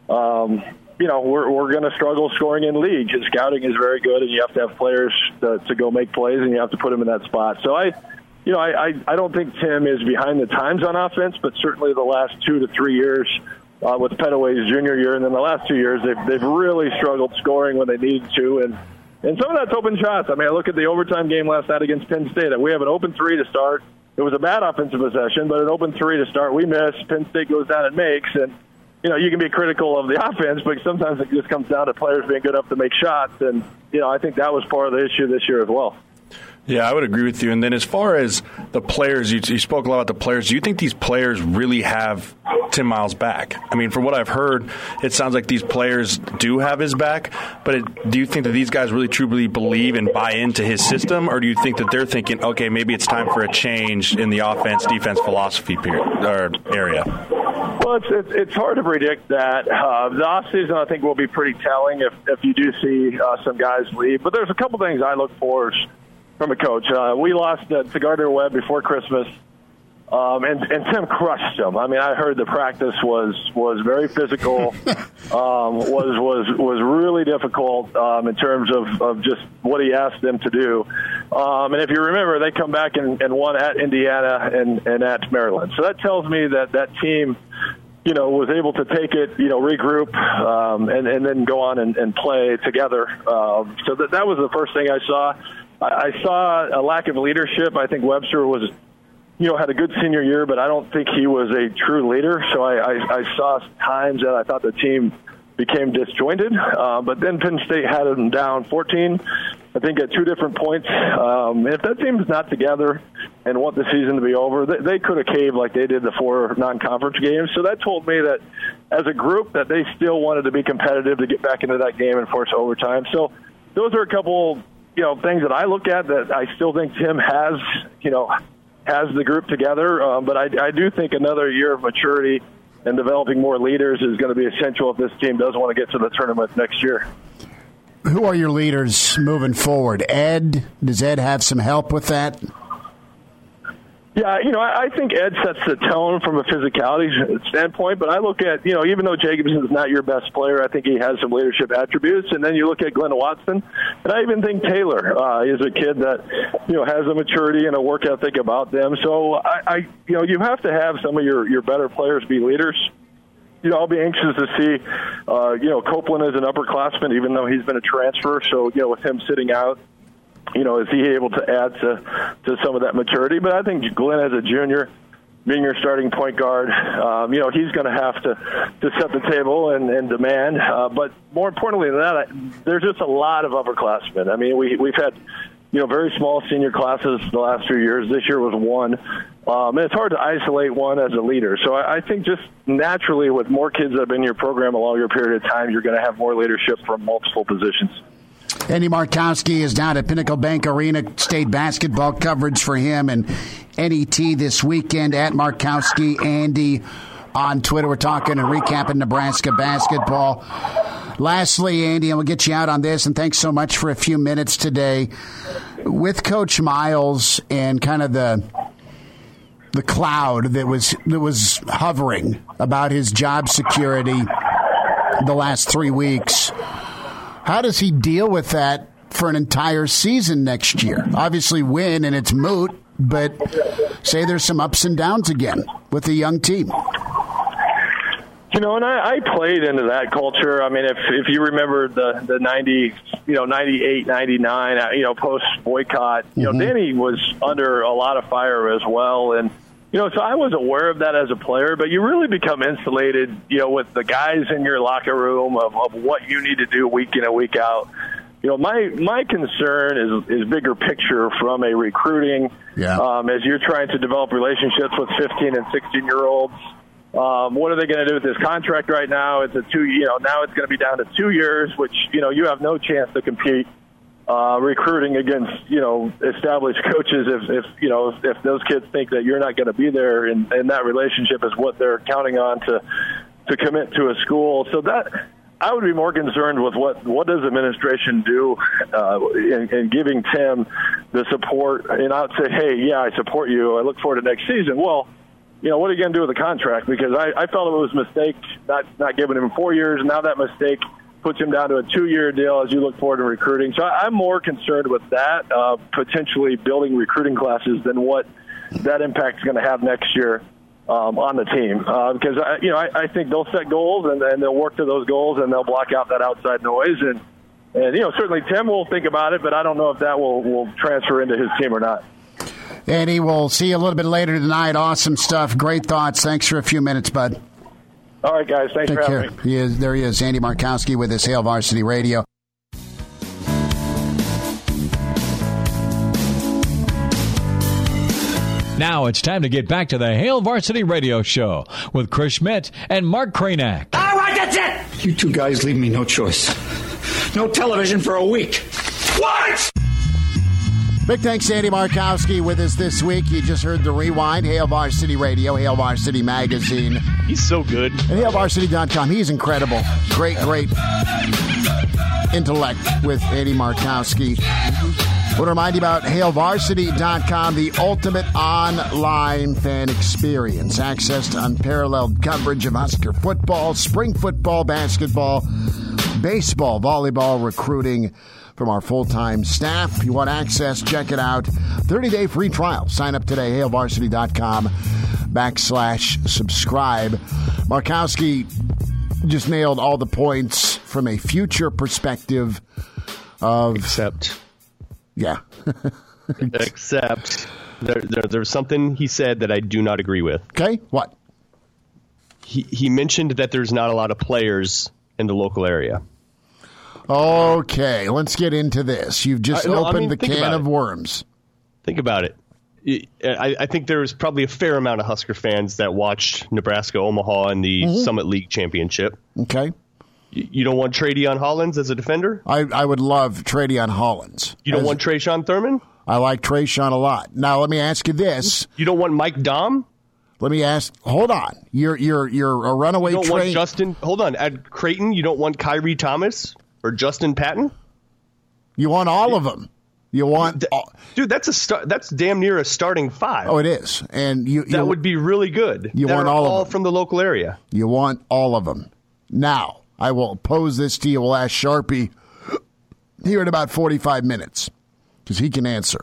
um, you know, we're, we're going to struggle scoring in league. His scouting is very good, and you have to have players to, to go make plays, and you have to put them in that spot. So, I, you know, I, I, I don't think Tim is behind the times on offense, but certainly the last two to three years uh, with Pettaway's junior year, and then the last two years, they've, they've really struggled scoring when they needed to, and and some of that's open shots. I mean, I look at the overtime game last night against Penn State. We have an open three to start. It was a bad offensive possession, but an open three to start. We miss. Penn State goes down and makes. And, you know, you can be critical of the offense, but sometimes it just comes down to players being good enough to make shots. And, you know, I think that was part of the issue this year as well. Yeah, I would agree with you. And then as far as the players, you, you spoke a lot about the players. Do you think these players really have Tim Miles back? I mean, from what I've heard, it sounds like these players do have his back. But it, do you think that these guys really truly believe and buy into his system? Or do you think that they're thinking, okay, maybe it's time for a change in the offense-defense philosophy period, or area? Well, it's, it's it's hard to predict that. Uh, the offseason, I think, will be pretty telling if, if you do see uh, some guys leave. But there's a couple things I look for from a coach. Uh, we lost uh, to Gardner-Webb before Christmas, um, and, and Tim crushed them. I mean, I heard the practice was was very physical, um, was was was really difficult um, in terms of, of just what he asked them to do. Um, and if you remember, they come back and, and won at Indiana and, and at Maryland. So that tells me that that team, you know, was able to take it, you know, regroup, um, and, and then go on and, and play together. Um, so that that was the first thing I saw. I saw a lack of leadership. I think Webster was, you know, had a good senior year, but I don't think he was a true leader. So I, I, I saw times that I thought the team became disjointed. Uh, but then Penn State had them down fourteen, I think, at two different points. Um, if that team's not together and want the season to be over, they, they could have caved like they did the four non-conference games. So that told me that as a group that they still wanted to be competitive to get back into that game and force overtime. So those are a couple, you know, things that I look at that I still think Tim has, you know, has the group together. Um, but I, I do think another year of maturity and developing more leaders is going to be essential if this team does want to get to the tournament next year. Who are your leaders moving forward? Ed, does Ed have some help with that? Yeah, you know, I, I think Ed sets the tone from a physicality standpoint, but I look at, you know, even though Jacobson is not your best player, I think he has some leadership attributes. And then you look at Glenn Watson, and I even think Taylor uh, is a kid that, you know, has a maturity and a work ethic about them. So, I, I you know, you have to have some of your, your better players be leaders. You know, I'll be anxious to see, uh, you know, Copeland is an upperclassman, even though he's been a transfer. So, you know, with him sitting out, you know, is he able to add to, to some of that maturity? But I think Glenn as a junior, being your starting point guard, um, you know, he's going to have to, to set the table and, and demand. Uh, but more importantly than that, I, there's just a lot of upperclassmen. I mean, we, we've had, you know, very small senior classes the last few years. This year was one. Um, and it's hard to isolate one as a leader. So I, I think just naturally with more kids that have been in your program a longer period of time, you're going to have more leadership from multiple positions. Andy Markowski is down at Pinnacle Bank Arena. State basketball coverage for him and N E T this weekend at Markowski. Andy on Twitter. We're talking and recapping Nebraska basketball. Lastly, Andy, and we'll get you out on this, and thanks so much for a few minutes today. With Coach Miles and kind of the the cloud that was that was hovering about his job security the last three weeks, how does he deal with that for an entire season next year? Obviously win, and it's moot, but say there's some ups and downs again with the young team. You know, and I, I played into that culture. I mean, if if you remember the the ninety, you know, ninety-eight, ninety-nine, you know, post boycott, you mm-hmm. know, Danny was under a lot of fire as well, and you know, so I was aware of that as a player. But you really become insulated, you know, with the guys in your locker room of, of what you need to do week in and week out. You know, my my concern is is bigger picture from a recruiting. Yeah. Um, as you're trying to develop relationships with fifteen and sixteen year olds. Um, what are they going to do with this contract right now? It's a two, you know, now it's going to be down to two years, which, you know, you have no chance to compete uh, recruiting against, you know, established coaches if, if you know, if, if those kids think that you're not going to be there, and, and that relationship is what they're counting on to to commit to a school. So that I would be more concerned with what, what does administration do uh, in, in giving Tim the support, and I'd say, hey, yeah, I support you. I look forward to next season. Well, you know, what are you going to do with the contract? Because I, I felt it was a mistake not, not giving him four years. Now that mistake puts him down to a two-year deal as you look forward to recruiting. So I, I'm more concerned with that, uh, potentially building recruiting classes, than what that impact is going to have next year um, on the team. Uh, because, I, you know, I, I think they'll set goals, and, and they'll work to those goals, and they'll block out that outside noise. And, and you know, certainly Tim will think about it, but I don't know if that will, will transfer into his team or not. Andy, we'll see you a little bit later tonight. Awesome stuff. Great thoughts. Thanks for a few minutes, bud. All right, guys. Thanks Take for care. having me. He is, there he is, Andy Markowski with his Hail Varsity Radio. Now it's time to get back to the Hail Varsity Radio Show with Chris Schmidt and Mark Cranack. All right, that's it. You two guys leave me no choice. No television for a week. What? Big thanks to Andy Markowski with us this week. You just heard the rewind. Hail Varsity Radio, Hail Varsity Magazine. He's so good. And hail varsity dot com. He's incredible. Great, great intellect with Andy Markowski. I want to remind you about hail varsity dot com, the ultimate online fan experience. Access to unparalleled coverage of Husker football, spring football, basketball, baseball, volleyball, recruiting from our full-time staff. If you want access, check it out. thirty-day free trial. Sign up today, hail varsity dot com backslash subscribe. Markowski just nailed all the points from a future perspective of... Except... Yeah. Except there, there, there's something he said that I do not agree with. Okay, what? He, he mentioned that there's not a lot of players in the local area. Okay, let's get into this. You've just I, no, opened I mean, the can of it. worms. Think about it. I, I think there was probably a fair amount of Husker fans that watched Nebraska Omaha in the mm-hmm. Summit League Championship. Okay. You, you don't want Tradeon Hollins as a defender? I, I would love Tradeon Hollins. You don't as, want Trayshawn Thurman? I like Trayshawn a lot. Now, let me ask you this. You don't want Mike Dom? Let me ask. Hold on. You're you're you're a runaway train. You don't train. want Justin. Hold on. At Creighton, you don't want Kyrie Thomas or Justin Patton? You want all of them. You want, all, dude. That's a start. That's damn near a starting five. Oh, it is, and you, you that would be really good. You that want are all, all of them from the local area. You want all of them. Now, I will pose this to you. We'll ask Sharpie here in about forty-five minutes because he can answer.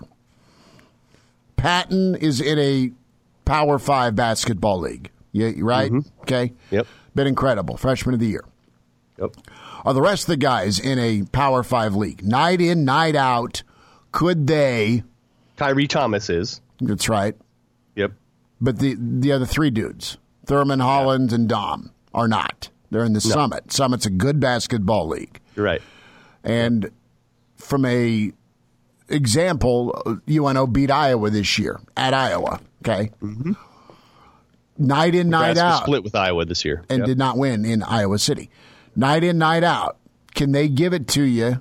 Patton is in a Power Five basketball league. Yeah, right? Mm-hmm. Okay. Yep. Been incredible. Freshman of the year. Yep. Are the rest of the guys in a Power Five league? Night in, night out. Could they? Kyrie Thomas is. That's right. Yep. But the the other three dudes, Thurman, Hollins, and Dom, are not. They're in the no. Summit. Summit's a good basketball league. You're right. And from a example, U N O beat Iowa this year at Iowa. Okay. Mm-hmm. Night in, night Nebraska out. Split with Iowa this year. And yep. did not win in Iowa City. Night in, night out. Can they give it to you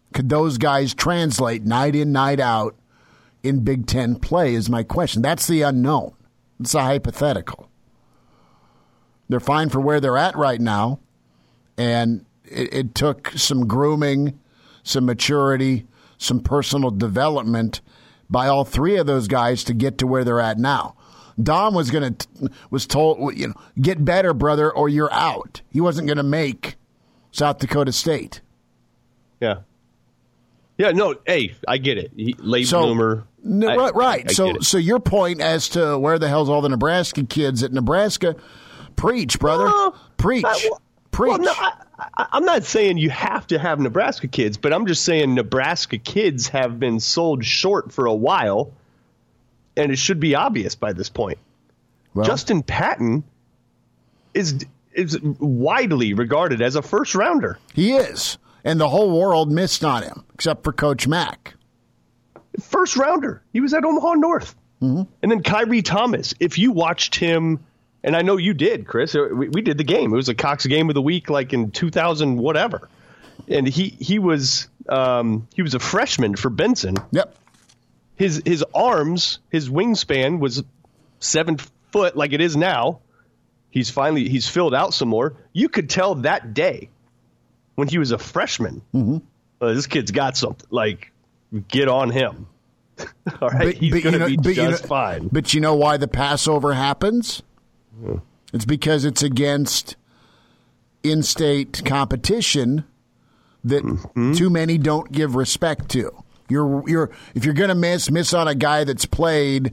Could those guys translate night in, night out in Big Ten play is my question. That's the unknown. It's a hypothetical. They're fine for where they're at right now, and it, it took some grooming, some maturity, some personal development by all three of those guys to get to where they're at now. Dom was going to was told, you know, get better, brother, or you're out. He wasn't going to make South Dakota State. Yeah. Yeah, no, hey, I get it. He, late so, bloomer. No, I, right, right. I, I so, so your point as to where the hell's all the Nebraska kids at Nebraska? Preach, brother. Uh, Preach. I, well, Preach. Well, no, I, I, I'm not saying you have to have Nebraska kids, but I'm just saying Nebraska kids have been sold short for a while, and it should be obvious by this point. Well, Justin Patton is is widely regarded as a first rounder. He is, and the whole world missed on him, except for Coach Mack. First rounder. He was at Omaha North. Mm-hmm. And then Kyrie Thomas. If you watched him, and I know you did, Chris, we, we did the game. It was a Cox game of the week, like in two thousand whatever. And he he was um, he was a freshman for Benson. Yep. His his arms, his wingspan was seven foot like it is now. He's finally he's filled out some more. You could tell that day when he was a freshman, mm-hmm. uh, this kid's got something. Like, get on him. All right, but, he's but going to you know, be just you know, fine. But you know why the Passover happens? Yeah. It's because it's against in-state competition that mm-hmm. too many don't give respect to. You're you're if you're going to miss miss on a guy that's played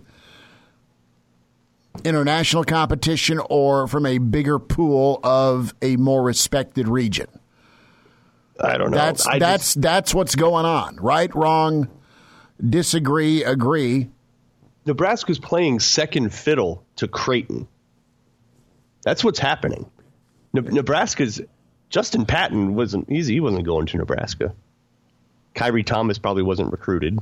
international competition or from a bigger pool of a more respected region. I don't know. That's I that's just, that's what's going on. Right, wrong, disagree, agree. Nebraska's playing second fiddle to Creighton. That's what's happening. Ne- Nebraska's Justin Patton wasn't easy. He wasn't going to Nebraska. Kyrie Thomas probably wasn't recruited.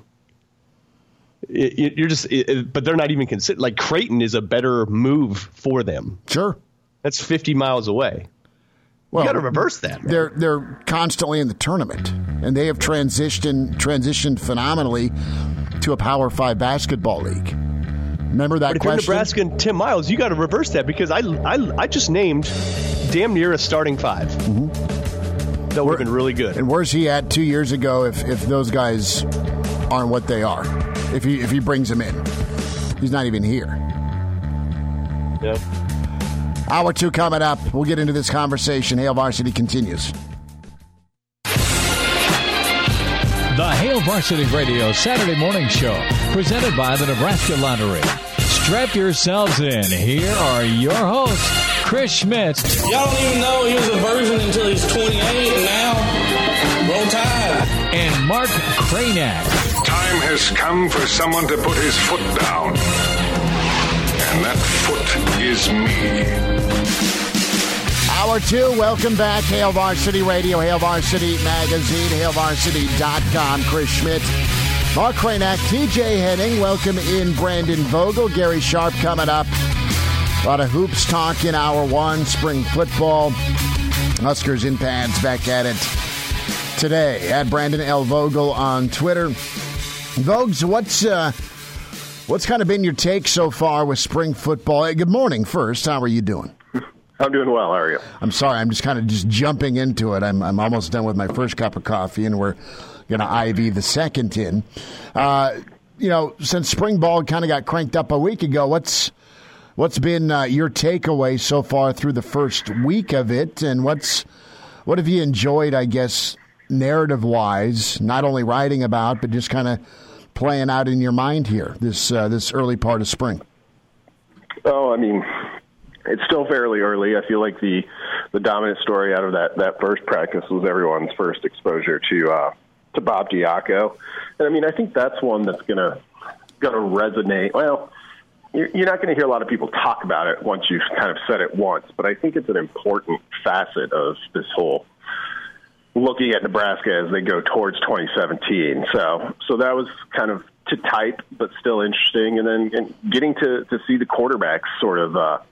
It, it, you're just, it, but they're not even considered. Like Creighton is a better move for them. Sure, that's fifty miles away. Well, you got to reverse that. Man. They're they're constantly in the tournament, and they have transitioned transitioned phenomenally to a Power Five basketball league. Remember that but if question? You're Nebraska and Tim Miles, you got to reverse that because I, I I just named damn near a starting five. Mm-hmm. That would have been really good. And where's he at two years ago? If if those guys aren't what they are, if he if he brings them in, he's not even here. Yep. Hour two coming up. We'll get into this conversation. Hail Varsity continues. The Hail Varsity Radio Saturday Morning Show, presented by the Nebraska Lottery. Strap yourselves in. Here are your hosts, Chris Schmidt. Y'all don't even know he was a virgin until he's twenty-eight, and now, roll tide. And Mark Cranack. Time has come for someone to put his foot down. And that foot is me. Hour two, welcome back. Hail Varsity Radio, Hail Varsity Magazine, hail varsity dot com. Chris Schmidt, Mark Cranack, T J Henning. Welcome in Brandon Vogel. Gary Sharp coming up. A lot of hoops talk in hour one. Spring football. Huskers in pads back at it today. At Brandon L. Vogel on Twitter. Vogues, what's uh, what's kind of been your take so far with spring football? Hey, good morning first. How are you doing? I'm doing well. How are you? I'm sorry. I'm just kind of just jumping into it. I'm I'm almost done with my first cup of coffee, and we're going to I V the second in. Uh, you know, since spring ball kind of got cranked up a week ago, what's what's been uh, your takeaway so far through the first week of it, and what's what have you enjoyed? I guess narrative wise, not only writing about, but just kind of playing out in your mind here this uh, this early part of spring. Oh, I mean. It's still fairly early. I feel like the, the dominant story out of that, that first practice was everyone's first exposure to uh, to Bob Diaco, and I mean I think that's one that's gonna gonna resonate. Well, you're, you're not going to hear a lot of people talk about it once you've kind of said it once, but I think it's an important facet of this whole looking at Nebraska as they go towards twenty seventeen. So so that was kind of to type, but still interesting, and then and getting to to see the quarterbacks sort of. Uh,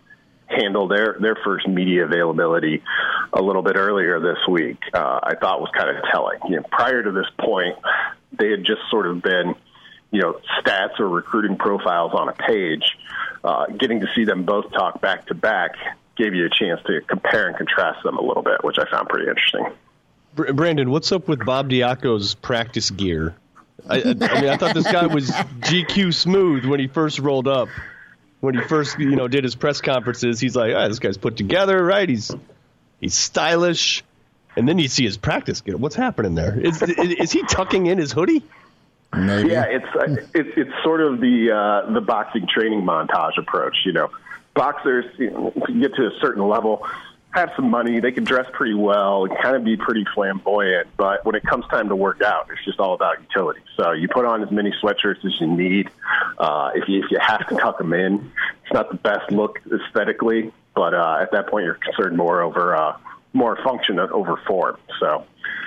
handle their, their first media availability a little bit earlier this week, uh, I thought was kind of telling. You know, prior to this point, they had just sort of been, you know, stats or recruiting profiles on a page. Uh, getting to see them both talk back to back gave you a chance to compare and contrast them a little bit, which I found pretty interesting. Brandon, what's up with Bob Diaco's practice gear? I, I, I mean, I thought this guy was G Q smooth when he first rolled up. When he first, you know, did his press conferences, he's like, oh, this guy's put together, right? He's he's stylish. And then you see his practice gear. What's happening there? Is, is, is he tucking in his hoodie? Maybe. Yeah, it's uh, it's it's sort of the uh, the boxing training montage approach. You know, boxers, you know, get to a certain level, have some money, they can dress pretty well, and kind of be pretty flamboyant. But when it comes time to work out, it's just all about utility. So you put on as many sweatshirts as you need. Uh, if you if you have to tuck them in, it's not the best look aesthetically, but uh, at that point you're concerned more over uh, more function over form. So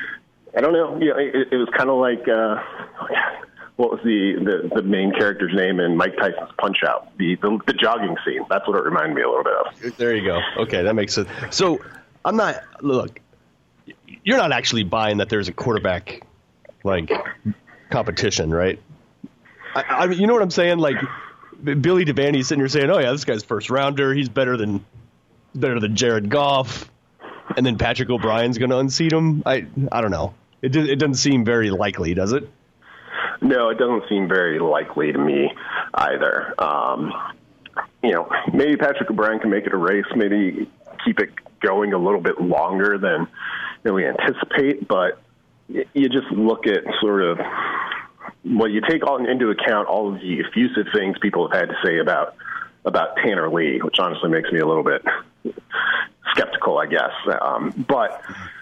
I don't know. You know, it, it was kind of like uh, what was the, the, the main character's name in Mike Tyson's Punch-Out? The, the the jogging scene. That's what it reminded me a little bit of. There you go. Okay, that makes sense. So I'm not look. You're not actually buying that there's a quarterback like competition, right? I, I mean, you know what I'm saying? Like Billy Devaney's sitting here saying, "Oh yeah, this guy's first rounder. He's better than better than Jared Goff," and then Patrick O'Brien's going to unseat him. I I don't know. It it doesn't seem very likely, does it? No, it doesn't seem very likely to me either. Um, you know, maybe Patrick O'Brien can make it a race, maybe keep it going a little bit longer than, than we anticipate, but you just look at sort of, well, you take all into account all of the effusive things people have had to say about about Tanner Lee, which honestly makes me a little bit skeptical, I guess. Um, but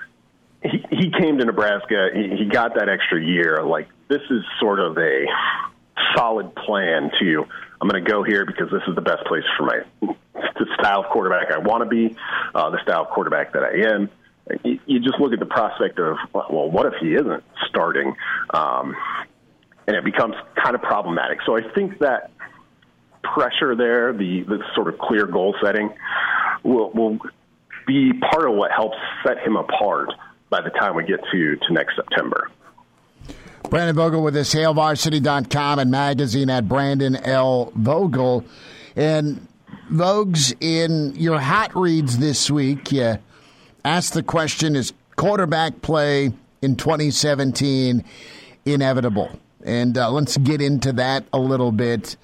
he, he came to Nebraska, he, he got that extra year. Like, this is sort of a solid plan to, I'm going to go here because this is the best place for my the style of quarterback I want to be, uh, the style of quarterback that I am. You, you just look at the prospect of, well, what if he isn't starting? Um, and it becomes kind of problematic. So I think that pressure there, the, the sort of clear goal setting, will, will be part of what helps set him apart by the time we get to, to next September. Brandon Vogel with us, Hail Varsity dot com and magazine at Brandon L. Vogel. And Vogues, in your hot reads this week, you asked the question, is quarterback play in twenty seventeen inevitable? And uh, let's get into that a little bit.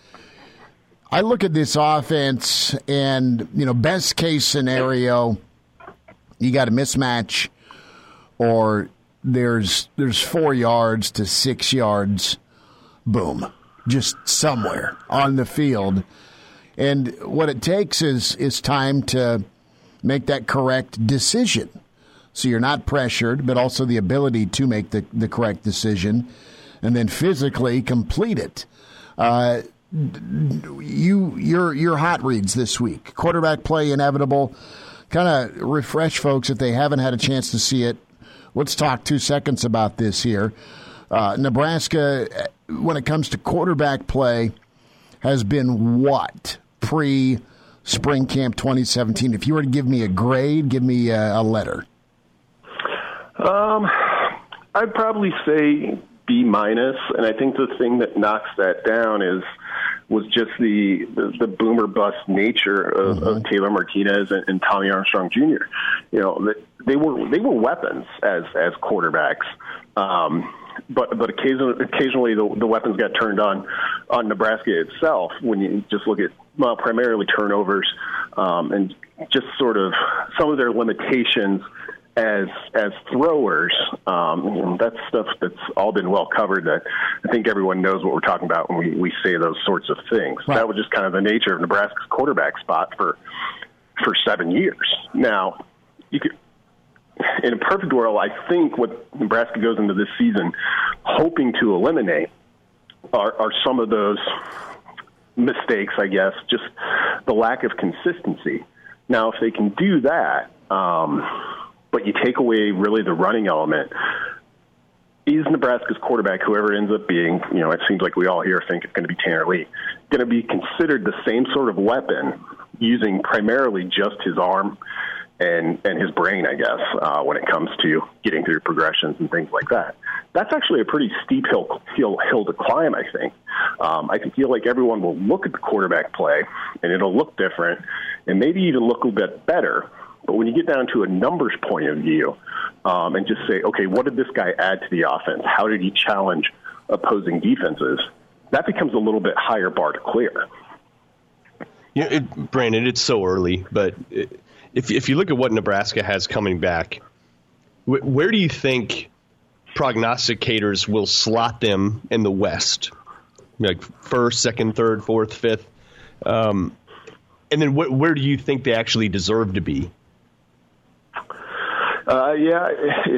I look at this offense and, you know, best case scenario, you got a mismatch or there's there's four yards to six yards, boom, just somewhere on the field. And what it takes is is time to make that correct decision. So you're not pressured, but also the ability to make the, the correct decision and then physically complete it. Uh, you your your hot reads this week. Quarterback play inevitable. Kind of refresh folks if they haven't had a chance to see it. Let's talk two seconds about this here. Uh, Nebraska, when it comes to quarterback play, has been what pre-spring camp twenty seventeen? If you were to give me a grade, give me a, a letter. Um, I'd probably say B minus, and I think the thing that knocks that down is was just the the, the boomer bust nature of, mm-hmm. of Taylor Martinez and, and Tommy Armstrong Junior You know, they were they were weapons as as quarterbacks, um, but but occasionally occasionally the, the weapons got turned on on Nebraska itself. When you just look at well, primarily turnovers um, and just sort of some of their limitations as as throwers, um, you know, that's stuff that's all been well covered. That I think everyone knows what we're talking about when we, we say those sorts of things. Right. That was just kind of the nature of Nebraska's quarterback spot for for seven years. Now, you could, in a perfect world, I think what Nebraska goes into this season hoping to eliminate are, are some of those mistakes, I guess, just the lack of consistency. Now, if they can do that, um, but you take away really the running element, is Nebraska's quarterback, whoever it ends up being, you know, it seems like we all here think it's going to be Tanner Lee, going to be considered the same sort of weapon using primarily just his arm and and his brain, I guess, uh, when it comes to getting through progressions and things like that. That's actually a pretty steep hill hill, hill to climb, I think. Um, I feel like everyone will look at the quarterback play, and it'll look different, and maybe even look a bit better. But when you get down to a numbers point of view um, and just say, okay, what did this guy add to the offense? How did he challenge opposing defenses? That becomes a little bit higher bar to clear. You know, it, Brandon, it's so early, but it, if if you look at what Nebraska has coming back, wh- where do you think prognosticators will slot them in the West? Like first, second, third, fourth, fifth, um, and then wh- where do you think they actually deserve to be? Uh, yeah,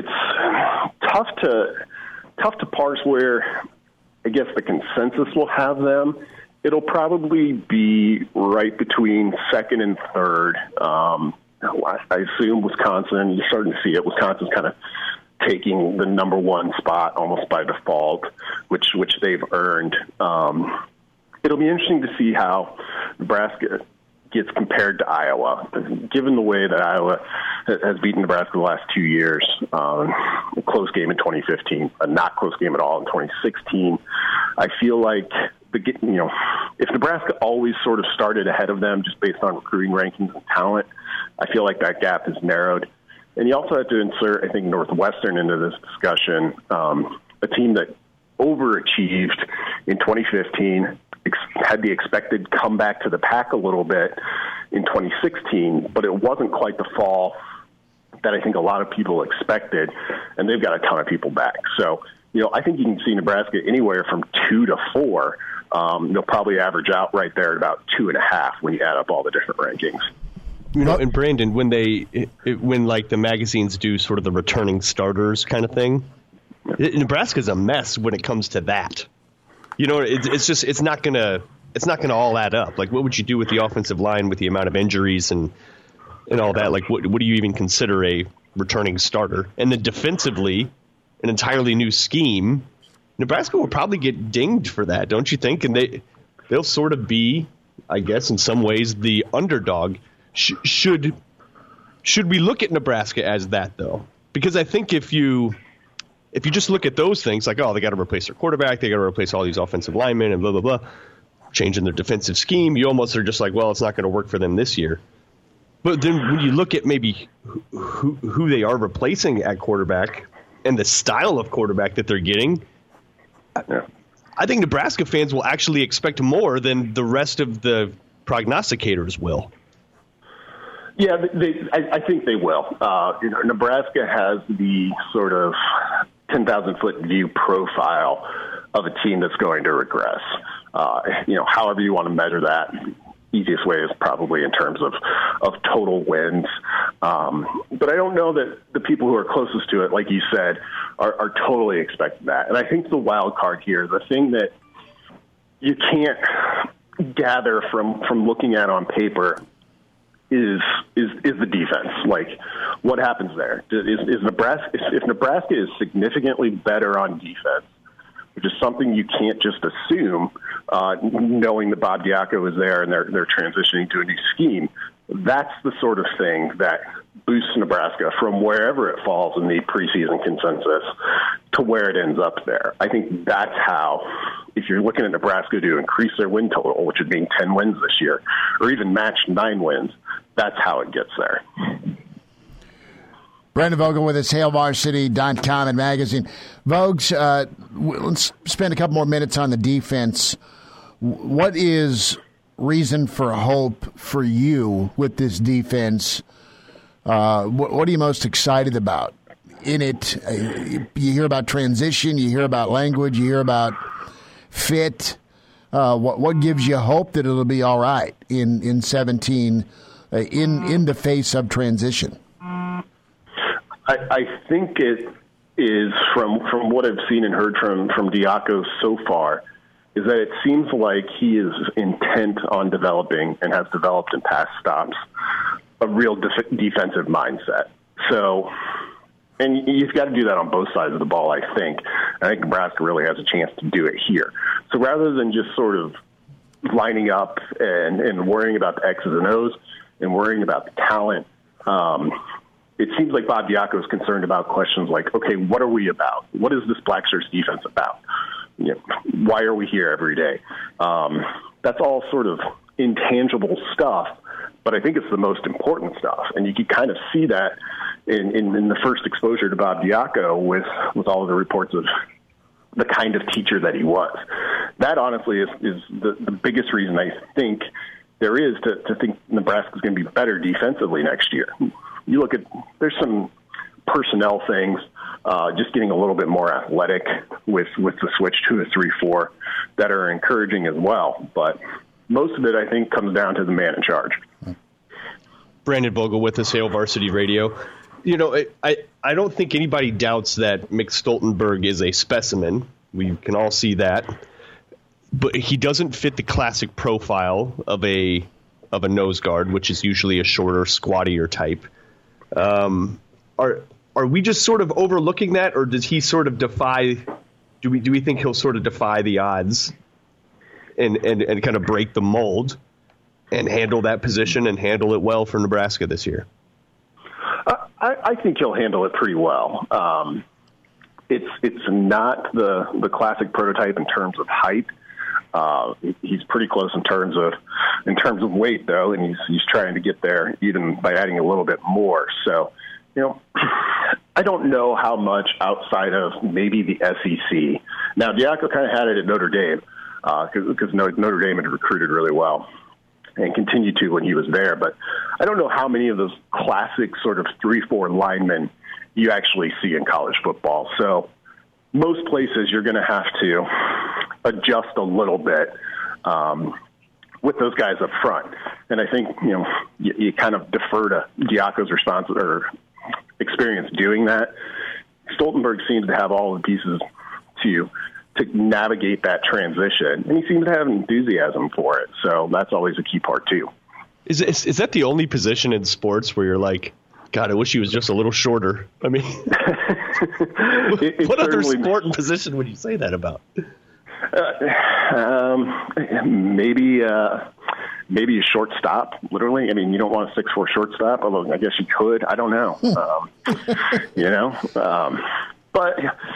it's tough to tough to parse where I guess the consensus will have them. It'll probably be right between second and third. Um, I assume Wisconsin, you're starting to see it. Wisconsin's kind of taking the number one spot almost by default, which which they've earned. Um, it'll be interesting to see how Nebraska gets compared to Iowa, given the way that Iowa has beaten Nebraska the last two years. Um, a close game in twenty fifteen, a not close game at all in twenty sixteen. I feel like the you know if Nebraska always sort of started ahead of them just based on recruiting rankings and talent, I feel like that gap is narrowed. And you also have to insert, I think, Northwestern into this discussion, um, a team that overachieved in twenty fifteen, ex- had the expected comeback to the pack a little bit in twenty sixteen, but it wasn't quite the fall that I think a lot of people expected, and they've got a ton of people back. So, you know, I think you can see Nebraska anywhere from two to four. Um, they'll probably average out right there at about two and a half when you add up all the different rankings. You know, and Brandon, when they, it, when like the magazines do sort of the returning starters kind of thing, it, Nebraska's a mess when it comes to that. You know, it, it's just it's not gonna it's not gonna all add up. Like, what would you do with the offensive line with the amount of injuries and and all that? Like, what what do you even consider a returning starter? And then defensively, an entirely new scheme. Nebraska will probably get dinged for that, don't you think? And they they'll sort of be, I guess, in some ways, the underdog. Sh- should should we look at Nebraska as that, though? Because I think if you if you just look at those things, like, oh, they got to replace their quarterback, they got to replace all these offensive linemen and blah, blah, blah, changing their defensive scheme, you almost are just like, well, it's not going to work for them this year. But then when you look at maybe who, who they are replacing at quarterback and the style of quarterback that they're getting, Yeah. I think Nebraska fans will actually expect more than the rest of the prognosticators will. Yeah, they, I, I think they will. Uh, you know, Nebraska has the sort of ten thousand foot view profile of a team that's going to regress. Uh, you know, however you want to measure that, easiest way is probably in terms of, of total wins. Um, but I don't know that the people who are closest to it, like you said, are, are totally expecting that. And I think the wild card here, the thing that you can't gather from, from looking at on paper is is is the defense. Like, what happens there? Is, is Nebraska if Nebraska is significantly better on defense, which is something you can't just assume, uh, knowing that Bob Diaco is there and they're they're transitioning to a new scheme. That's the sort of thing that boosts Nebraska from wherever it falls in the preseason consensus to where it ends up there. I think that's how, if you're looking at Nebraska to increase their win total, which would mean ten wins this year, or even match nine wins, that's how it gets there. Brandon Vogel with us, Hail Varsity dot com and magazine. Vogues, uh, let's spend a couple more minutes on the defense. What is reason for hope for you with this defense? Uh, what, what are you most excited about in it? Uh, you hear about transition, you hear about language, you hear about fit. Uh, what what gives you hope that it'll be all right in in seventeen, uh, in in the face of transition? I, I think it is from from what I've seen and heard from from Diaco so far, is that it seems like he is intent on developing and has developed in past stops a real def- defensive mindset. So, and you've got to do that on both sides of the ball, I think. I think Nebraska really has a chance to do it here. So rather than just sort of lining up and, and worrying about the X's and O's and worrying about the talent. Um, it seems like Bob Diaco is concerned about questions like, okay, what are we about? What is this Black Stars defense about? You know, why are we here every day? Um, that's all sort of intangible stuff, but I think it's the most important stuff. And you can kind of see that in, in, in the first exposure to Bob Diaco with, with all of the reports of the kind of teacher that he was. That honestly is, is the, the biggest reason I think there is to, to think Nebraska is going to be better defensively next year. You look at, there's some personnel things, uh, just getting a little bit more athletic with, with the switch to a three four that are encouraging as well. But most of it, I think, comes down to the man in charge. Brandon Vogel with us, Hail Varsity Radio. You know, I, I don't think anybody doubts that Mick Stoltenberg is a specimen. We can all see that. But he doesn't fit the classic profile of a of a nose guard, which is usually a shorter, squattier type. Um, are are we just sort of overlooking that, or does he sort of defy? Do we do we think he'll sort of defy the odds and and, and kind of break the mold and handle that position and handle it well for Nebraska this year? I, I think he'll handle it pretty well. Um, it's it's not the the classic prototype in terms of height. Uh, he's pretty close in terms of in terms of weight, though, and he's he's trying to get there even by adding a little bit more. So, you know, I don't know how much outside of maybe the S E C. Now, Diaco kind of had it at Notre Dame because uh, Notre Dame had recruited really well and continued to when he was there. But I don't know how many of those classic sort of three four linemen you actually see in college football. So most places you're going to have to adjust a little bit um, with those guys up front. And I think, you know, you, you kind of defer to Diaco's response or experience doing that. Stoltenberg seems to have all the pieces to to navigate that transition, and he seems to have enthusiasm for it. So that's always a key part too. Is, is is that the only position in sports where you're like, God, I wish he was just a little shorter? I mean, it, what other sport and position would you say that about? Uh, um, maybe uh, maybe a shortstop, literally. I mean, you don't want a six four shortstop, although I guess you could. I don't know. um, you know, um, but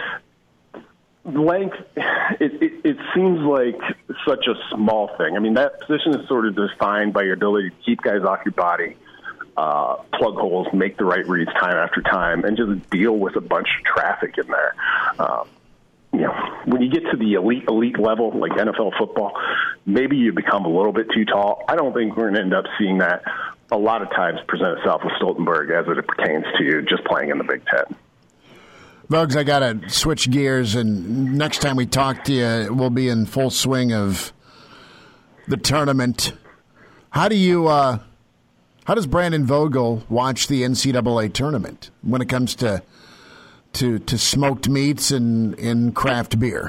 length, it, it, it seems like such a small thing. I mean, that position is sort of defined by your ability to keep guys off your body, uh, plug holes, make the right reads time after time, and just deal with a bunch of traffic in there. Um, you know, when you get to the elite, elite level, like N F L football, maybe you become a little bit too tall. I don't think we're going to end up seeing that a lot of times present itself with Stoltenberg as it pertains to just playing in the Big Ten. Bugs, I got to switch gears, and next time we talk to you, we'll be in full swing of the tournament. How do you, uh, how does Brandon Vogel watch the N C double A tournament when it comes to to, to smoked meats and, and craft beer?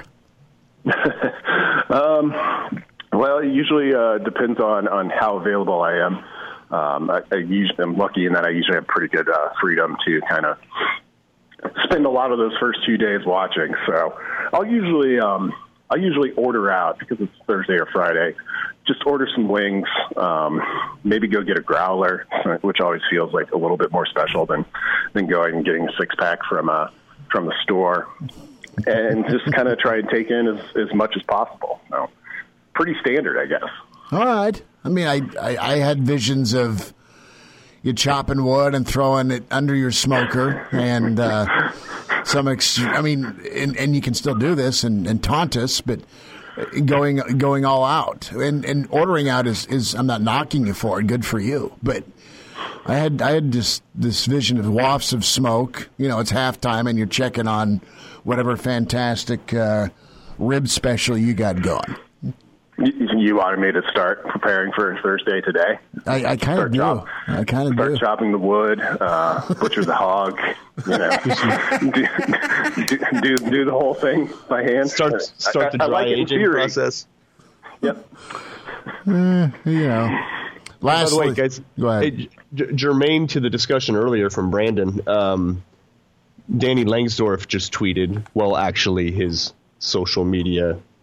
um, well, it usually uh, depends on, on how available I am. Um, I, I usually, I'm lucky in that I usually have pretty good uh, freedom to kind of spend a lot of those first two days watching. So I'll usually um, I usually order out because it's Thursday or Friday. Just order some wings, um, maybe go get a growler, which always feels like a little bit more special than, than going and getting a six pack from uh, from the store, and just kind of try and take in as, as much as possible. So pretty standard, I guess. All right. I mean, I, I, I had visions of you chopping wood and throwing it under your smoker, and uh, some. Ex- I mean, and, and you can still do this and, and taunt us, but going going all out and, and ordering out is, is I'm not knocking you for it. Good for you, but I had I had this this vision of wafts of smoke. You know, it's halftime and you're checking on whatever fantastic uh, rib special you got going. You wanted me to start preparing for Thursday today. I, I kind of do. Chop, I kind of do. Start chopping the wood, uh, butcher the hog. You know, do, do, do do the whole thing by hand. Start start the dry I, I like aging process. Yep. Uh, you know. Lastly, by the way, guys, go ahead. Hey, G- germane to the discussion earlier from Brandon, um, Danny Langsdorff just tweeted. Well, actually, his social media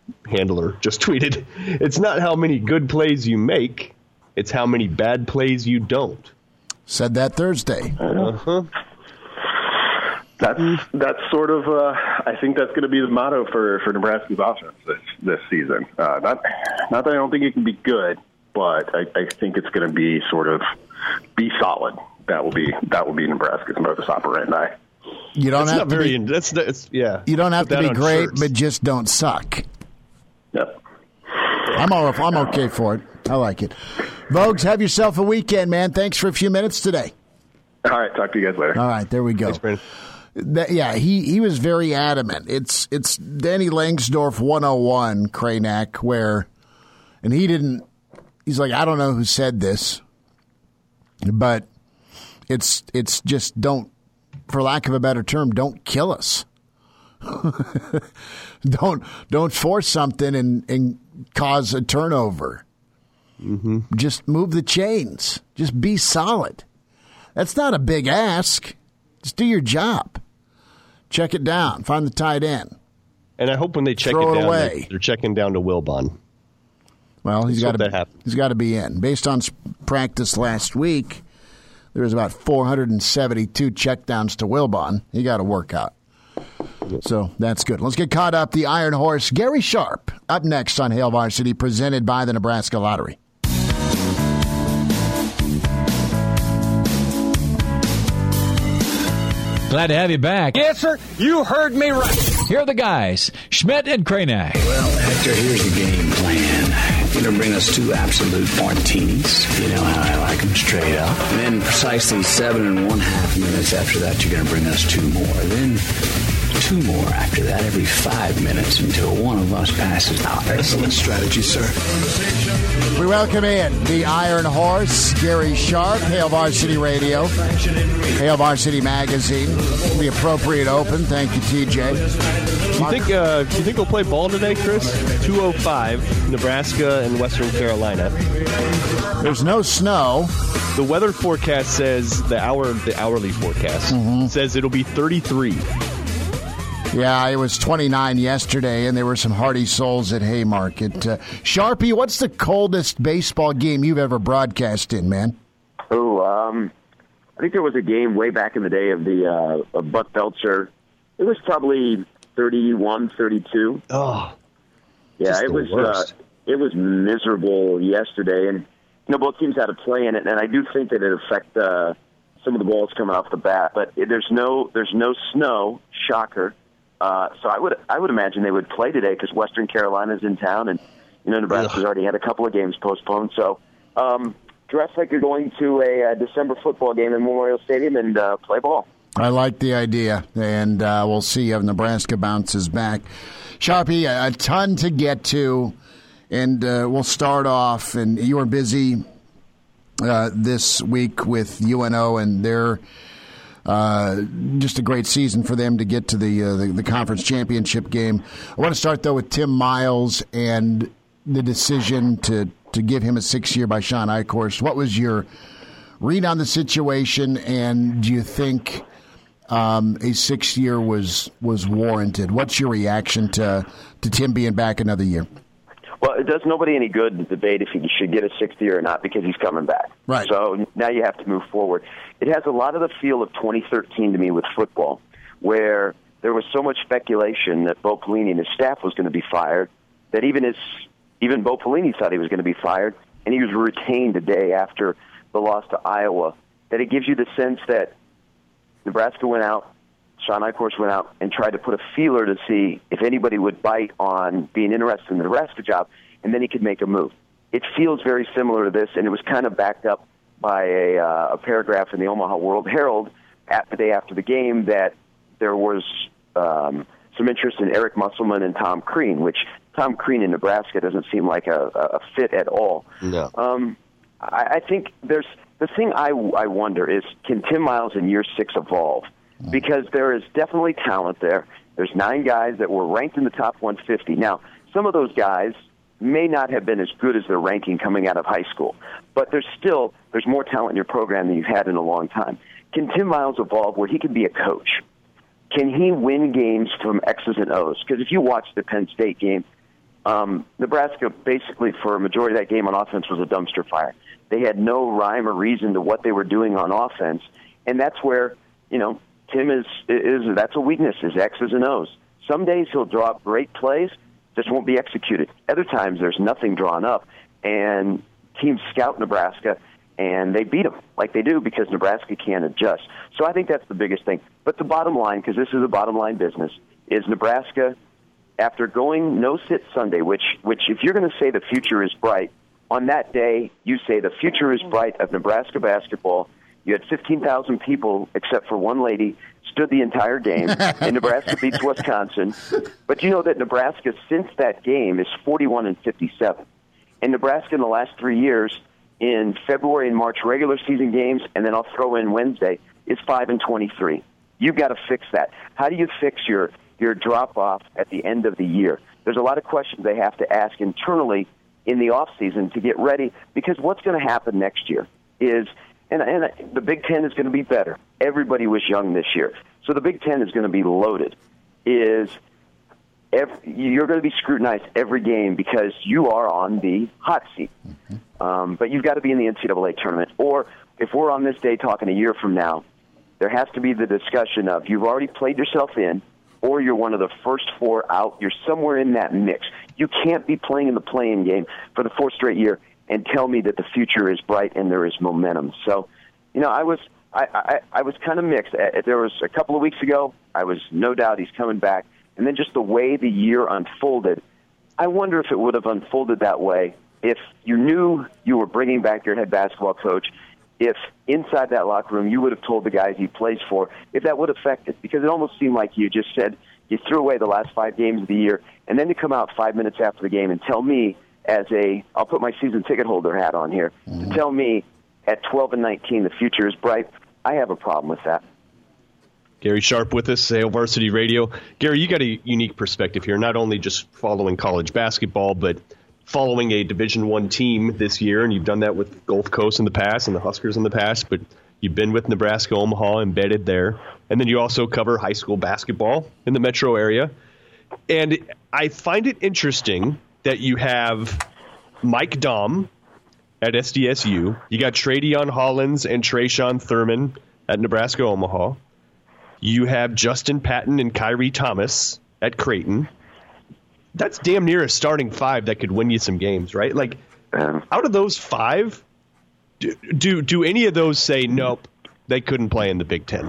handler just tweeted, "It's not how many good plays you make, it's how many bad plays you don't." Said that Thursday. Uh-huh. That's that's sort of. Uh, I think that's going to be the motto for, for Nebraska's offense this this season. Uh, not not that I don't think it can be good, but I, I think it's going to be sort of be solid. That will be that will be Nebraska's modus operandi. You don't It's have not to very. be, That's, that's yeah. you don't have Put to that be on great, shirts. but just don't suck. Yep. I'm all, I'm okay for it. I like it. Vogues, have yourself a weekend, man. Thanks for a few minutes today. All right. Talk to you guys later. All right, there we go. Thanks, Brandon. That, yeah, he, he was very adamant. It's it's Danny Langsdorff one oh one, Kranak, where, and he didn't, he's like, I don't know who said this, but it's it's just don't, for lack of a better term, don't kill us. don't don't force something and, and cause a turnover. Mm-hmm. Just move the chains. Just be solid. That's not a big ask. Just do your job. Check it down. Find the tight end. And I hope when they check Throw it it down, away. they- they're checking down to Wilbon. Well, he's Let's got hope to that happens. he's got to be in. Based on s- practice last week, there was about four hundred seventy-two checkdowns to Wilbon. He got to work out. So that's good. Let's get caught up. The Iron Horse, Gary Sharp, up next on Hail Varsity, presented by the Nebraska Lottery. Glad to have you back. Yes, sir. You heard me right. Here are the guys, Schmidt and Kranak. Well, Hector, here's the game plan. You're going to bring us two absolute martinis. You know how I like them, straight up. And then precisely seven and one half minutes after that, you're going to bring us two more. Then two more after that every five minutes until one of us passes out. Excellent strategy, sir. We welcome in the Iron Horse, Gary Sharp, Hail Varsity Radio, Hail Varsity Magazine, the appropriate open. Thank you, T J. Do you think? Uh, do you think we'll play ball today, Chris? two oh five, Nebraska and Western Carolina. There's no snow. The weather forecast says the hour, the hourly forecast Mm-hmm. says it'll be thirty-three. Yeah, it was twenty-nine yesterday, and there were some hardy souls at Haymarket. Uh, Sharpie, what's the coldest baseball game you've ever broadcast in, man? Oh, um, I think there was a game way back in the day of the uh, of Buck Belcher. It was probably thirty-one, thirty-two. Oh, yeah, it was. Uh, it was miserable yesterday, and you know both teams had a play in it, and I do think that it affect uh, some of the balls coming off the bat. But there's no there's no snow. Shocker. Uh, so I would I would imagine they would play today because Western Carolina's in town, and you know Nebraska's Ugh. already had a couple of games postponed. So um, dress like you're going to a, a December football game in Memorial Stadium and uh, play ball. I like the idea, and uh, we'll see if Nebraska bounces back. Sharpie, a, a ton to get to, and uh, we'll start off. And you were busy uh, this week with U N O and their. Uh, just a great season for them to get to the, uh, the the conference championship game. I want to start, though, with Tim Miles and the decision to, to give him a six-year by Sean Eichhorst. What was your read on the situation, and do you think um, a six-year was was warranted? What's your reaction to, to Tim being back another year? Well, it does nobody any good to debate if he should get a sixth year or not because he's coming back. Right. So now you have to move forward. It has a lot of the feel of twenty thirteen to me with football, where there was so much speculation that Bo Pelini and his staff was going to be fired, that even his even Bo Pelini thought he was going to be fired, and he was retained a day after the loss to Iowa. That it gives you the sense that Nebraska went out, Sean Eichhorst went out and tried to put a feeler to see if anybody would bite on being interested in the Nebraska job, and then he could make a move. It feels very similar to this, and it was kind of backed up by a, uh, a paragraph in the Omaha World Herald at the day after the game that there was um, some interest in Eric Musselman and Tom Crean, which Tom Crean in Nebraska doesn't seem like a, a fit at all. No. Um, I, I think there's the thing I, I wonder is, can Tim Miles in year six evolve? Because there is definitely talent there. There's nine guys that were ranked in the top one fifty. Now, some of those guys may not have been as good as their ranking coming out of high school, but there's still there's more talent in your program than you've had in a long time. Can Tim Miles evolve where he can be a coach? Can he win games from X's and O's? Because if you watch the Penn State game, Um, Nebraska, basically, for a majority of that game on offense, was a dumpster fire. They had no rhyme or reason to what they were doing on offense, and that's where, you know, Tim is, is that's a weakness, is X's and O's. Some days he'll draw up great plays, just won't be executed. Other times there's nothing drawn up, and teams scout Nebraska, and they beat them like they do because Nebraska can't adjust. So I think that's the biggest thing. But the bottom line, because this is a bottom line business, is Nebraska, after going no-sit Sunday, which, which if you're going to say the future is bright, on that day you say the future is bright of Nebraska basketball. You had fifteen thousand people, except for one lady, stood the entire game, and Nebraska beats Wisconsin. But you know that Nebraska, since that game, is forty-one and fifty-seven. And Nebraska in the last three years, in February and March regular season games, and then I'll throw in Wednesday, is five and twenty-three. You've got to fix that. How do you fix your, your drop-off at the end of the year? There's a lot of questions they have to ask internally in the offseason to get ready, because what's going to happen next year is, and, and the Big Ten is going to be better. Everybody was young this year. So the Big Ten is going to be loaded, is every, you're going to be scrutinized every game because you are on the hot seat. Mm-hmm. Um, but you've got to be in the N C double A tournament. Or if we're on this day talking a year from now, there has to be the discussion of you've already played yourself in, or you're one of the first four out. You're somewhere in that mix. You can't be playing in the play-in game for the fourth straight year and tell me that the future is bright and there is momentum. So, you know, I was I, I, I was kind of mixed. There was a couple of weeks ago, I was no doubt he's coming back. And then just the way the year unfolded, I wonder if it would have unfolded that way if you knew you were bringing back your head basketball coach, if inside that locker room you would have told the guys he plays for, if that would affect it. Because it almost seemed like you just said you threw away the last five games of the year, and then to come out five minutes after the game and tell me, as a, I'll put my season ticket holder hat on here, mm-hmm. to tell me at twelve and nineteen the future is bright, I have a problem with that. Gary Sharp with us, Hail Varsity Radio. Gary, you got a unique perspective here, not only just following college basketball, but following a Division One team this year, and you've done that with Gulf Coast in the past and the Huskers in the past, but you've been with Nebraska Omaha embedded there, and then you also cover high school basketball in the metro area. And I find it interesting that you have Mike Daum at S D S U, you got Tradeon Hollins and Trayshawn Thurman at Nebraska Omaha, you have Justin Patton and Kyrie Thomas at Creighton. That's damn near a starting five that could win you some games, right? Like, out of those five, do do, do any of those say, nope, they couldn't play in the Big Ten?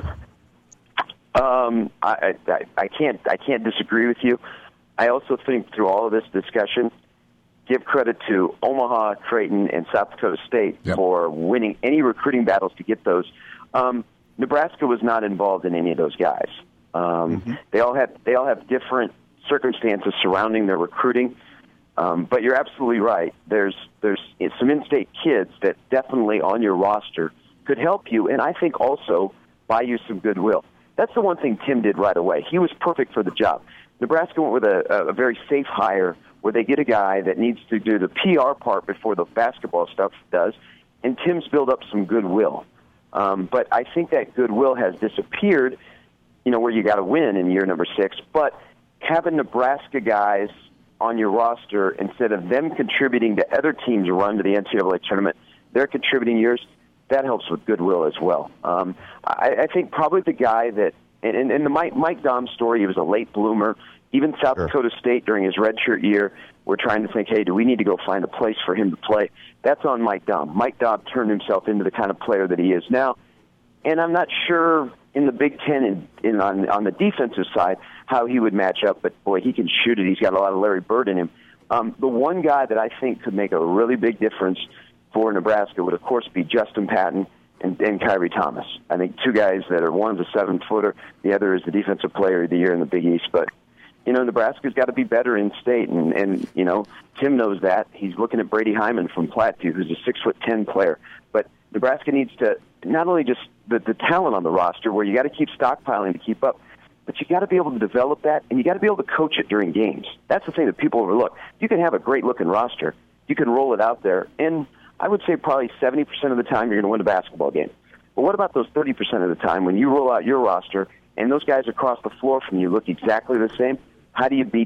Um, I, I, I can't I can't disagree with you. I also think through all of this discussion, give credit to Omaha, Creighton, and South Dakota State yep. for winning any recruiting battles to get those. Um, Nebraska was not involved in any of those guys. Um, mm-hmm. They all have they all have different circumstances surrounding their recruiting. Um, but you're absolutely right. There's there's some in-state kids that definitely on your roster could help you, and I think also buy you some goodwill. That's the one thing Tim did right away. He was perfect for the job. Nebraska went with a, a very safe hire where they get a guy that needs to do the P R part before the basketball stuff does, and Tim's built up some goodwill. Um, but I think that goodwill has disappeared, you know, where you got to win in year number six. But having Nebraska guys on your roster, instead of them contributing to other teams' run to the N C double A tournament, they're contributing yours. That helps with goodwill as well. Um, I, I think probably the guy that, and, and the Mike, Mike Daum story, he was a late bloomer. Even South sure. Dakota State during his redshirt year, we're trying to think, hey, do we need to go find a place for him to play? That's on Mike Daum. Mike Daum turned himself into the kind of player that he is now. And I'm not sure in the Big Ten and in, in, on, on the defensive side how he would match up, but, boy, he can shoot it. He's got a lot of Larry Bird in him. Um, the one guy that I think could make a really big difference for Nebraska would, of course, be Justin Patton and, and Kyrie Thomas. I think two guys that are, one's a seven-footer, the other is the defensive player of the year in the Big East. But, you know, Nebraska's got to be better in state, and, and, you know, Tim knows that. He's looking at Brady Hyman from Platteview, who's a six foot ten player. But Nebraska needs to not only just the, the talent on the roster, where you got to keep stockpiling to keep up, but you got to be able to develop that, and you got to be able to coach it during games. That's the thing that people overlook. You can have a great-looking roster. You can roll it out there, and I would say probably seventy percent of the time you're going to win a basketball game. But what about those thirty percent of the time when you roll out your roster and those guys across the floor from you look exactly the same? How do you beat them?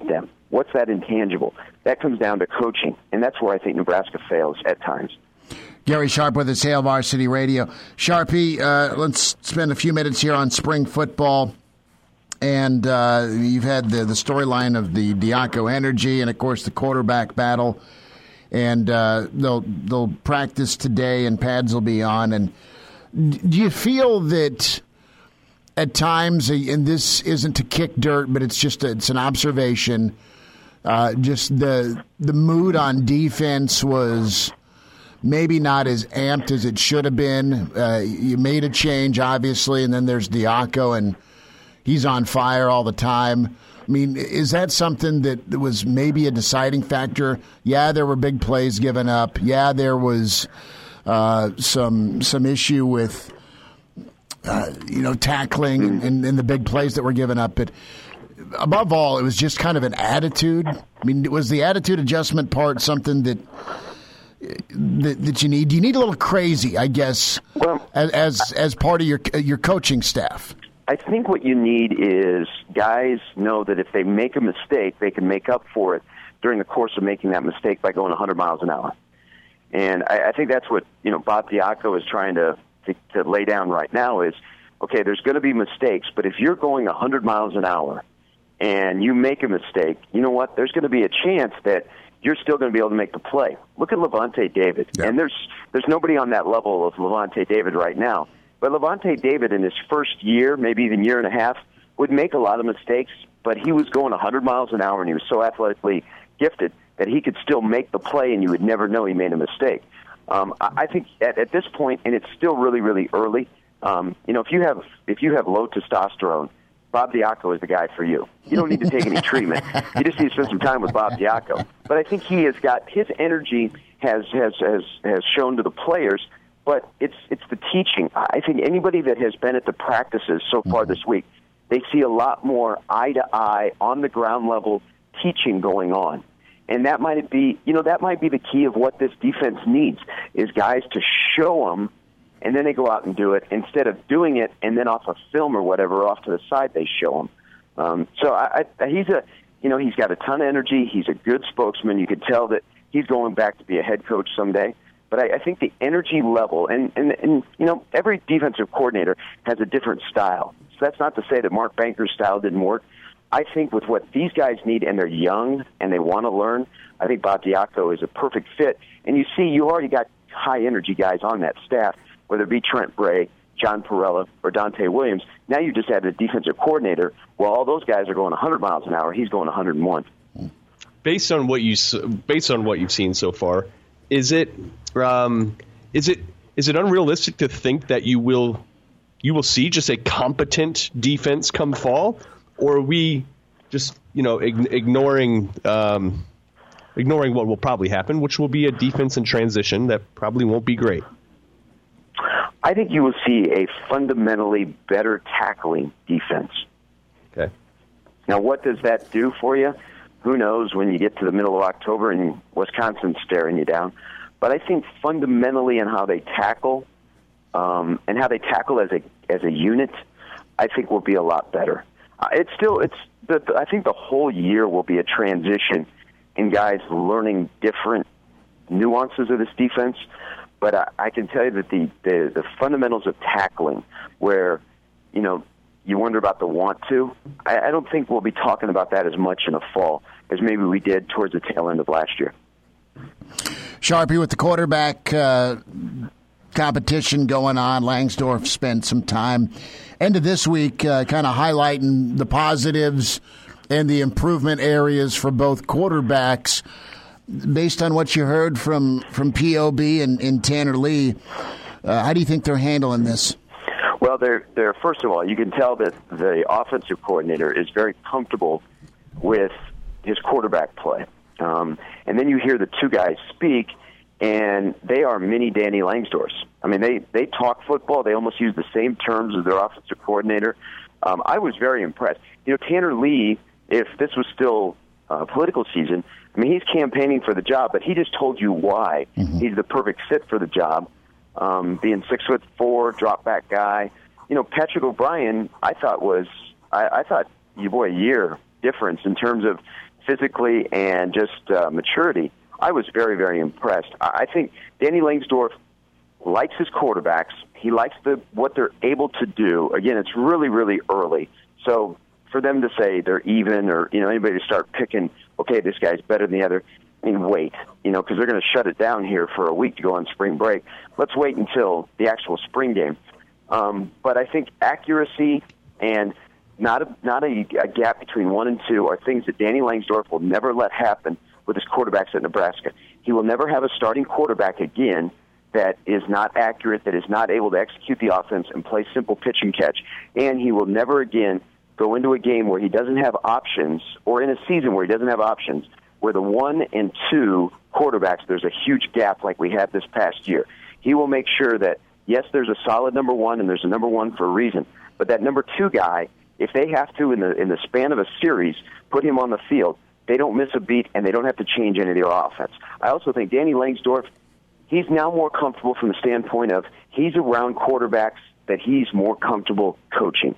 What's that intangible? That comes down to coaching, and that's where I think Nebraska fails at times. Gary Sharp with us, Hail Varsity Radio. Sharpie, uh, let's spend a few minutes here on spring football. And uh, you've had the, the storyline of the Diaco energy and, of course, the quarterback battle. And uh, they'll they'll practice today, and pads will be on. And do you feel that at times, and this isn't to kick dirt, but it's just a, it's an observation, uh, just the the mood on defense was maybe not as amped as it should have been. Uh, you made a change, obviously, and then there's Diaco, and he's on fire all the time. I mean, is that something that was maybe a deciding factor? Yeah, there were big plays given up. Yeah, there was uh, some some issue with uh, you know tackling and, and the big plays that were given up. But above all, it was just kind of an attitude. I mean, was the attitude adjustment part something that that, that you need? Do you need a little crazy, I guess, well, as, as as part of your your coaching staff? I think what you need is guys know that if they make a mistake, they can make up for it during the course of making that mistake by going one hundred miles an hour. And I, I think that's what, you know, Bob Diaco is trying to, to, to lay down right now is, okay, there's going to be mistakes, but if you're going one hundred miles an hour and you make a mistake, you know what? There's going to be a chance that you're still going to be able to make the play. Look at Levante David. Yeah. And there's there's nobody on that level of Levante David right now. But Levante David in his first year, maybe even year and a half, would make a lot of mistakes, but he was going one hundred miles an hour, and he was so athletically gifted that he could still make the play, and you would never know he made a mistake. Um, I think at, at this point, and it's still really, really early, um, you know, if you have if you have low testosterone, Bob Diaco is the guy for you. You don't need to take any treatment. You just need to spend some time with Bob Diaco. But I think he has got his energy has has has, has shown to the players. But it's it's the teaching. I think anybody that has been at the practices so far this week, they see a lot more eye-to-eye, on-the-ground level teaching going on. And that might be, you know, that might be the key of what this defense needs, is guys to show them, and then they go out and do it, instead of doing it and then off a film or whatever, off to the side they show them. Um, so I, I, he's a, you know, he's got a ton of energy. He's a good spokesman. You could tell that he's going back to be a head coach someday. But I, I think the energy level, and, and, and, you know, every defensive coordinator has a different style. So that's not to say that Mark Banker's style didn't work. I think with what these guys need, and they're young, and they want to learn, I think Bob Diaco is a perfect fit. And you see, you already got high-energy guys on that staff, whether it be Trent Bray, John Perella, or Dante Williams. Now you just add a defensive coordinator. Well, all those guys are going one hundred miles an hour. He's going one hundred one. Based on what you, based on what you've seen so far, Is it um, is it is it unrealistic to think that you will you will see just a competent defense come fall, or are we just you know ig- ignoring um, ignoring what will probably happen, which will be a defense in transition that probably won't be great? I think you will see a fundamentally better tackling defense. Okay. Now, what does that do for you? Who knows when you get to the middle of October and Wisconsin's staring you down. But I think fundamentally in how they tackle um, and how they tackle as a as a unit, I think will be a lot better. Uh, it's still it's the, the, I think the whole year will be a transition in guys learning different nuances of this defense. But I, I can tell you that the, the the fundamentals of tackling, where you know. You wonder about the want to. I, I don't think we'll be talking about that as much in the fall as maybe we did towards the tail end of last year. Sharpie, with the quarterback uh, competition going on, Langsdorff spent some time end of this week uh, kind of highlighting the positives and the improvement areas for both quarterbacks. Based on what you heard from, from P O B and, and Tanner Lee, uh, how do you think they're handling this? Well, they're, they're, first of all, you can tell that the offensive coordinator is very comfortable with his quarterback play. Um, and then you hear the two guys speak, and they are mini Danny Langsdorffs. I mean, they, they talk football. They almost use the same terms as their offensive coordinator. Um, I was very impressed. You know, Tanner Lee, if this was still uh, political season, I mean, he's campaigning for the job, but he just told you why mm-hmm. he's the perfect fit for the job. Um, being six foot four, drop back guy. You know, Patrick O'Brien, I thought was, I, I thought, you boy, a year difference in terms of physically and just uh, maturity, I was very, very impressed. I think Danny Langsdorff likes his quarterbacks. He likes the what they're able to do. Again, it's really, really early. So for them to say they're even, or you know, anybody to start picking, okay, this guy's better than the other, I mean, wait, you know, because they're going to shut it down here for a week to go on spring break. Let's wait until the actual spring game. Um, but I think accuracy and not a, not a, a gap between one and two are things that Danny Langsdorff will never let happen with his quarterbacks at Nebraska. He will never have a starting quarterback again that is not accurate, that is not able to execute the offense and play simple pitch and catch. And he will never again go into a game where he doesn't have options, or in a season where he doesn't have options, where the one and two quarterbacks, there's a huge gap like we had this past year. He will make sure that, yes, there's a solid number one, and there's a number one for a reason, but that number two guy, if they have to, in the in the span of a series, put him on the field, they don't miss a beat, and they don't have to change any of their offense. I also think Danny Langsdorff, he's now more comfortable from the standpoint of he's around quarterbacks that he's more comfortable coaching.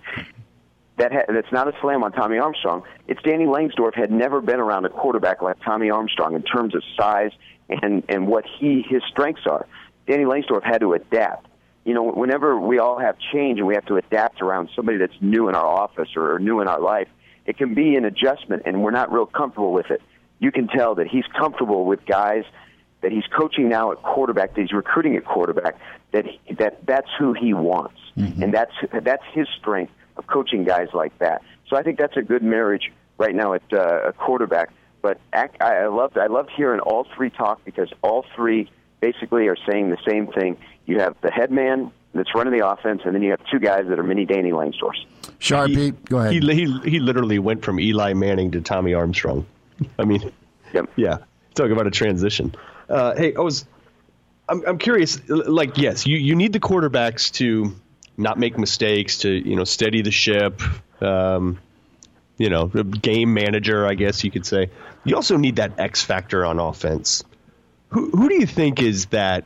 That ha- that's not a slam on Tommy Armstrong. It's Danny Langsdorff had never been around a quarterback like Tommy Armstrong in terms of size and, and what he his strengths are. Danny Langsdorff had to adapt. You know, whenever we all have change and we have to adapt around somebody that's new in our office or, or new in our life, it can be an adjustment, and we're not real comfortable with it. You can tell that he's comfortable with guys that he's coaching now at quarterback, that he's recruiting at quarterback, that he, that that's who he wants, mm-hmm. and that's that's his strength of coaching guys like that. So I think that's a good marriage right now at uh, a quarterback. But I, I loved I loved hearing all three talk, because all three basically are saying the same thing. You have the head man that's running the offense, and then you have two guys that are mini Danny Langsdorffs. Sharpie, he, go ahead. He, he he literally went from Eli Manning to Tommy Armstrong. I mean, yep. yeah, talk about a transition. Uh, hey, I was, I'm, I'm curious. Like, yes, you, you need the quarterbacks to not make mistakes, to you know steady the ship. Um, you know, game manager, I guess you could say. You also need that X factor on offense. Who who do you think is that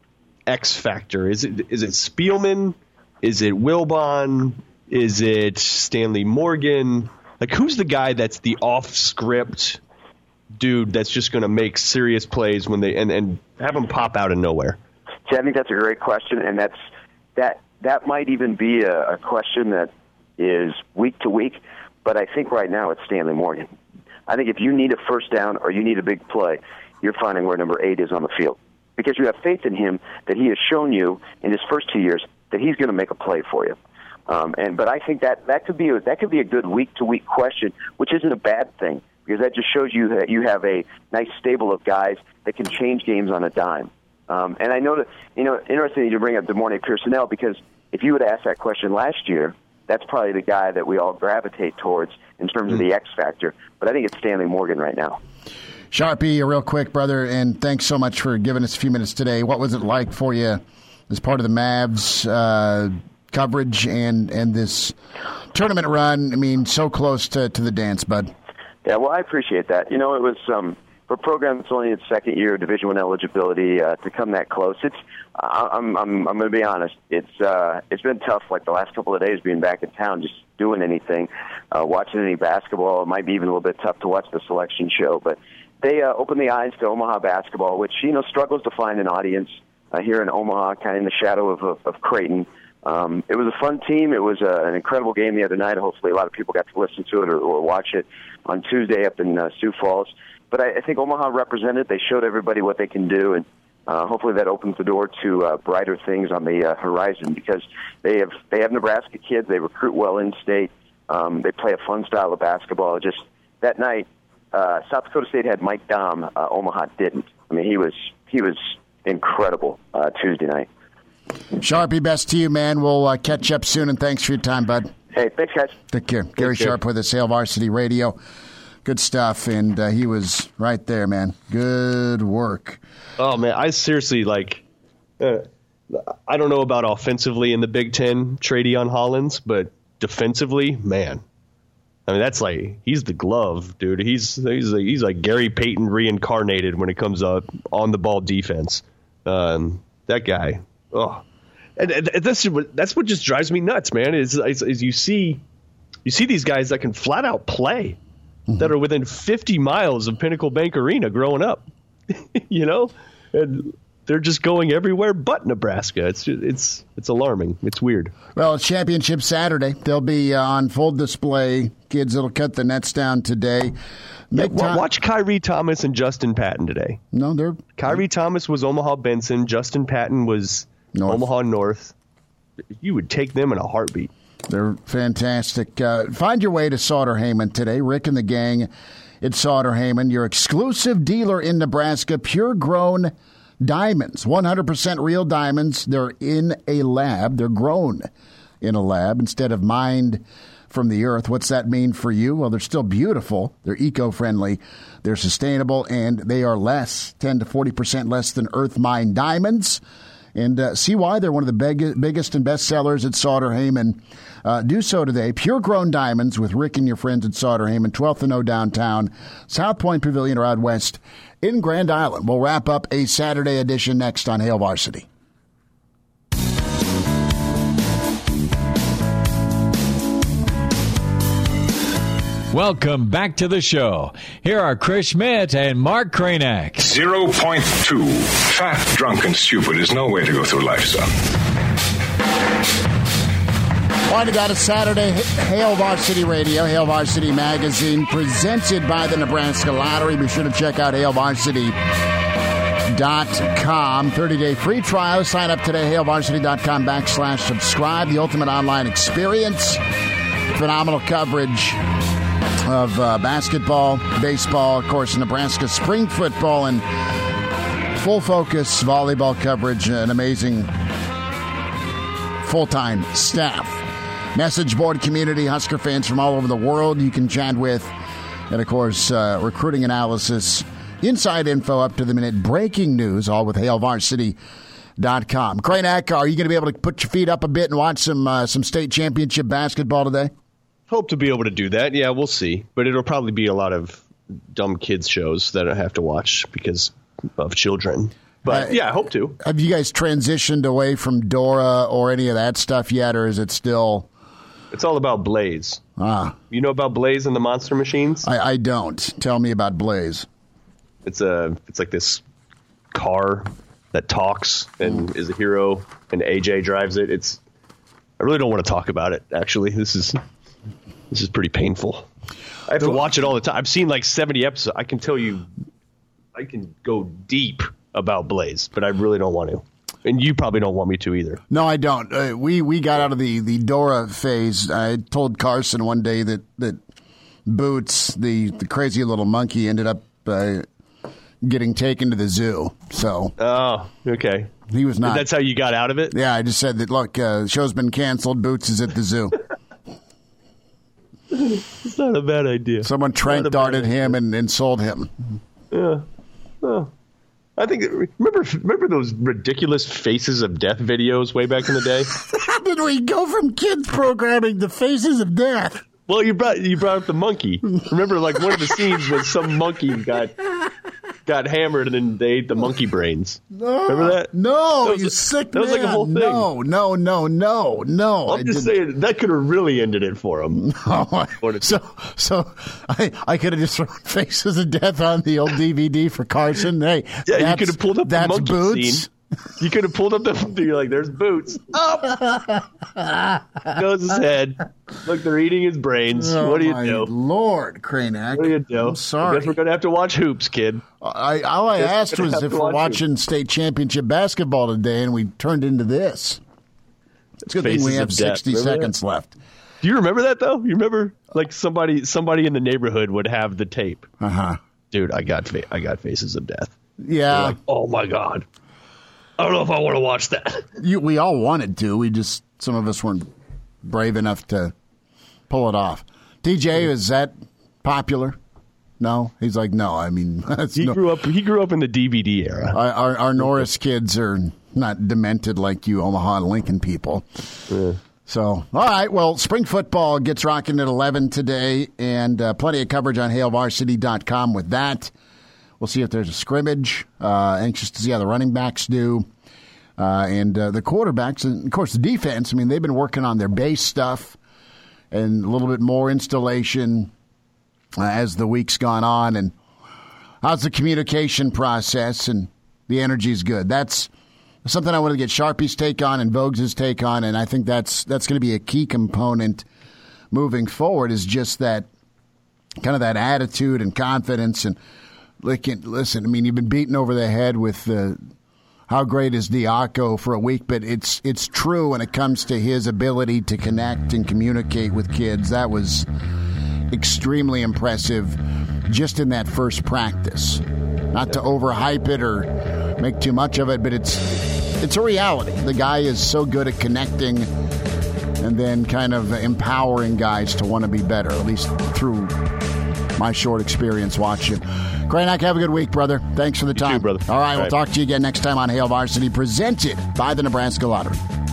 X factor? Is it is it Spielman? Is it Wilbon? Is it Stanley Morgan? Like, who's the guy that's the off script dude that's just going to make serious plays when they and, and have them pop out of nowhere? See, I think that's a great question, and that's that that might even be a, a question that is week to week. But I think right now it's Stanley Morgan. I think if you need a first down or you need a big play, you're finding where number eight is on the field, because you have faith in him that he has shown you in his first two years that he's going to make a play for you. Um, and but I think that that could be a, that could be a good week to week question, which isn't a bad thing, because that just shows you that you have a nice stable of guys that can change games on a dime. Um, and I know that you know interesting you bring up DeMornay Piersonell, because if you would ask that question last year, that's probably the guy that we all gravitate towards in terms of the X factor. But I think it's Stanley Morgan right now. Sharpie, real quick, brother, and thanks so much for giving us a few minutes today. What was it like for you as part of the Mavs uh, coverage and, and this tournament run? I mean, so close to, to the dance, bud. Yeah, well, I appreciate that. You know, it was um, for a program that's only in its second year of Division One eligibility uh, to come that close. It's uh, I'm I'm I'm going to be honest. It's uh, it's been tough. Like the last couple of days, being back in town, just doing anything, uh, watching any basketball. It might be even a little bit tough to watch the selection show, but they uh, opened the eyes to Omaha basketball, which you know struggles to find an audience uh, here in Omaha, kind of in the shadow of of, of Creighton. Um, it was a fun team. It was uh, an incredible game the other night. Hopefully, a lot of people got to listen to it or, or watch it on Tuesday up in uh, Sioux Falls. But I, I think Omaha represented. They showed everybody what they can do, and uh, hopefully that opens the door to uh, brighter things on the uh, horizon, because they have they have Nebraska kids. They recruit well in state. Um, they play a fun style of basketball. Just that night, uh, South Dakota State had Mike Dahm. Uh, Omaha didn't. I mean, he was he was incredible uh, Tuesday night. Sharpie, best to you, man. We'll uh, catch up soon, and thanks for your time, bud. Hey, thanks, guys. Take care. Take Gary care. Sharp with us, Hail Varsity Radio. Good stuff, and uh, he was right there, man. Good work. Oh, man, I seriously, like, uh, I don't know about offensively in the Big Ten, Tradeon Hollins, but defensively, man. I mean, that's like, he's the glove, dude. He's he's like, he's like Gary Payton reincarnated when it comes up on the ball defense. Um, that guy, oh, and, and that's that's what just drives me nuts, man. Is, is is you see you see these guys that can flat out play. mm-hmm. that are within fifty miles of Pinnacle Bank Arena growing up. You know? And they're just going everywhere but Nebraska. It's it's it's alarming. It's weird. Well, it's Championship Saturday. They'll be uh, on full display. Kids that'll cut the nets down today. Yeah, well, watch Kyrie Thomas and Justin Patton today. No, they're Kyrie Thomas was Omaha Benson. Justin Patton was North. Omaha North. You would take them in a heartbeat. They're fantastic. Uh, find your way to Sauter Heyman today. Rick and the gang at Sauter Heyman, your exclusive dealer in Nebraska, pure-grown diamonds, one hundred percent real diamonds. They're in a lab. They're grown in a lab instead of mined from the earth. What's that mean for you? Well, they're still beautiful. They're eco-friendly. They're sustainable, and they are less, ten to forty percent less than earth-mined diamonds. And uh, see why they're one of the big, biggest and best sellers at Sauter Heyman. Uh, do so today. Pure-grown diamonds with Rick and your friends at Sauter Heyman, twelfth and O downtown, South Point Pavilion or out west in Grand Island. We'll wrap up a Saturday edition next on Hail Varsity. Welcome back to the show. Here are Chris Schmidt and Mark Kranak. zero point two. Fat, drunk, and stupid is no way to go through life, son. Why got a Saturday Hail Varsity Radio, Hail Varsity Magazine, presented by the Nebraska Lottery. Be sure to check out hail varsity dot com. thirty-day free trial. Sign up today, hail varsity dot com backslash subscribe. The ultimate online experience. Phenomenal coverage of uh, basketball, baseball, of course, Nebraska spring football, and full focus volleyball coverage. An amazing full-time staff. Message board community, Husker fans from all over the world you can chat with. And, of course, uh, recruiting analysis, inside info, up-to-the-minute breaking news, all with hail varsity dot com. Kranak, are you going to be able to put your feet up a bit and watch some uh, some state championship basketball today? Hope to be able to do that. Yeah, we'll see. But it'll probably be a lot of dumb kids shows that I have to watch because of children. But, uh, yeah, I hope to. Have you guys transitioned away from Dora or any of that stuff yet, or is it still... It's all about Blaze. Ah. You know about Blaze and the Monster Machines? I, I don't. Tell me about Blaze. It's a it's like this car that talks and mm. is a hero, and A J drives it. It's I really don't want to talk about it, actually. This is this is pretty painful. I have to watch it all the time. I've seen like seventy episodes. I can tell you I can go deep about Blaze, but I really don't want to. And you probably don't want me to either. No, I don't. Uh, we we got out of the, the Dora phase. I told Carson one day that, that Boots, the, the crazy little monkey, ended up uh, getting taken to the zoo. So, oh, okay. He was not. That's how you got out of it? Yeah, I just said that, look, uh, the show's been canceled. Boots is at the zoo. It's not a bad idea. Someone trank darted him and, and sold him. Yeah. Oh. I think, remember remember those ridiculous Faces of Death videos way back in the day? How did we go from kids programming to Faces of Death? Well, you brought you brought up the monkey. Remember, like, one of the scenes was some monkey got got hammered and then they ate the monkey brains. No, remember that? No, that was you a, sick that man. was like a whole thing. No, no, no, no, no. I'm I just didn't. saying, that could have really ended it for him. No, so, so I, I could have just thrown Faces of Death on the old D V D for Carson. Hey, yeah, you could have pulled up the monkey Boots. scene. You could have pulled up the. You're like, there's Boots. Up goes his head. Look, they're eating his brains. Oh, what do you my do, Lord, Kranak? What do you do? I'm sorry. I guess we're gonna have to watch hoops, kid. I, all I asked was if we're watch watching hoops. State championship basketball today, and we turned into this. It's a good Faces thing we have sixty seconds that? left. Do you remember that though? You remember like somebody somebody in the neighborhood would have the tape. Uh huh. Dude, I got I got Faces of Death. Yeah. Like, oh my God. I don't know if I want to watch that. You, we all wanted to. We just, some of us weren't brave enough to pull it off. D J, is that popular? No? He's like, no. I mean, he no. grew up. He grew up in the D V D era. Our, our, our Norris kids are not demented like you Omaha and Lincoln people. Yeah. So, all right. Well, spring football gets rocking at eleven today, and uh, plenty of coverage on hail varsity dot com with that. We'll see if there's a scrimmage. Uh, anxious to see how the running backs do. Uh, and uh, the quarterbacks, and, of course, the defense. I mean, they've been working on their base stuff and a little bit more installation uh, as the week's gone on, and how's the communication process, and the energy's good. That's something I want to get Sharpie's take on and Vogues' take on, and I think that's that's going to be a key component moving forward, is just that kind of that attitude and confidence. And listen, I mean, you've been beaten over the head with the how great is Diaco for a week, but it's it's true when it comes to his ability to connect and communicate with kids. That was extremely impressive just in that first practice. Not to overhype it or make too much of it, but it's it's a reality. The guy is so good at connecting and then kind of empowering guys to want to be better, at least through my short experience watching. Kraynak, have a good week, brother. Thanks for the time. You too, brother. All right, All we'll right. talk to you again next time on Hail Varsity, presented by the Nebraska Lottery.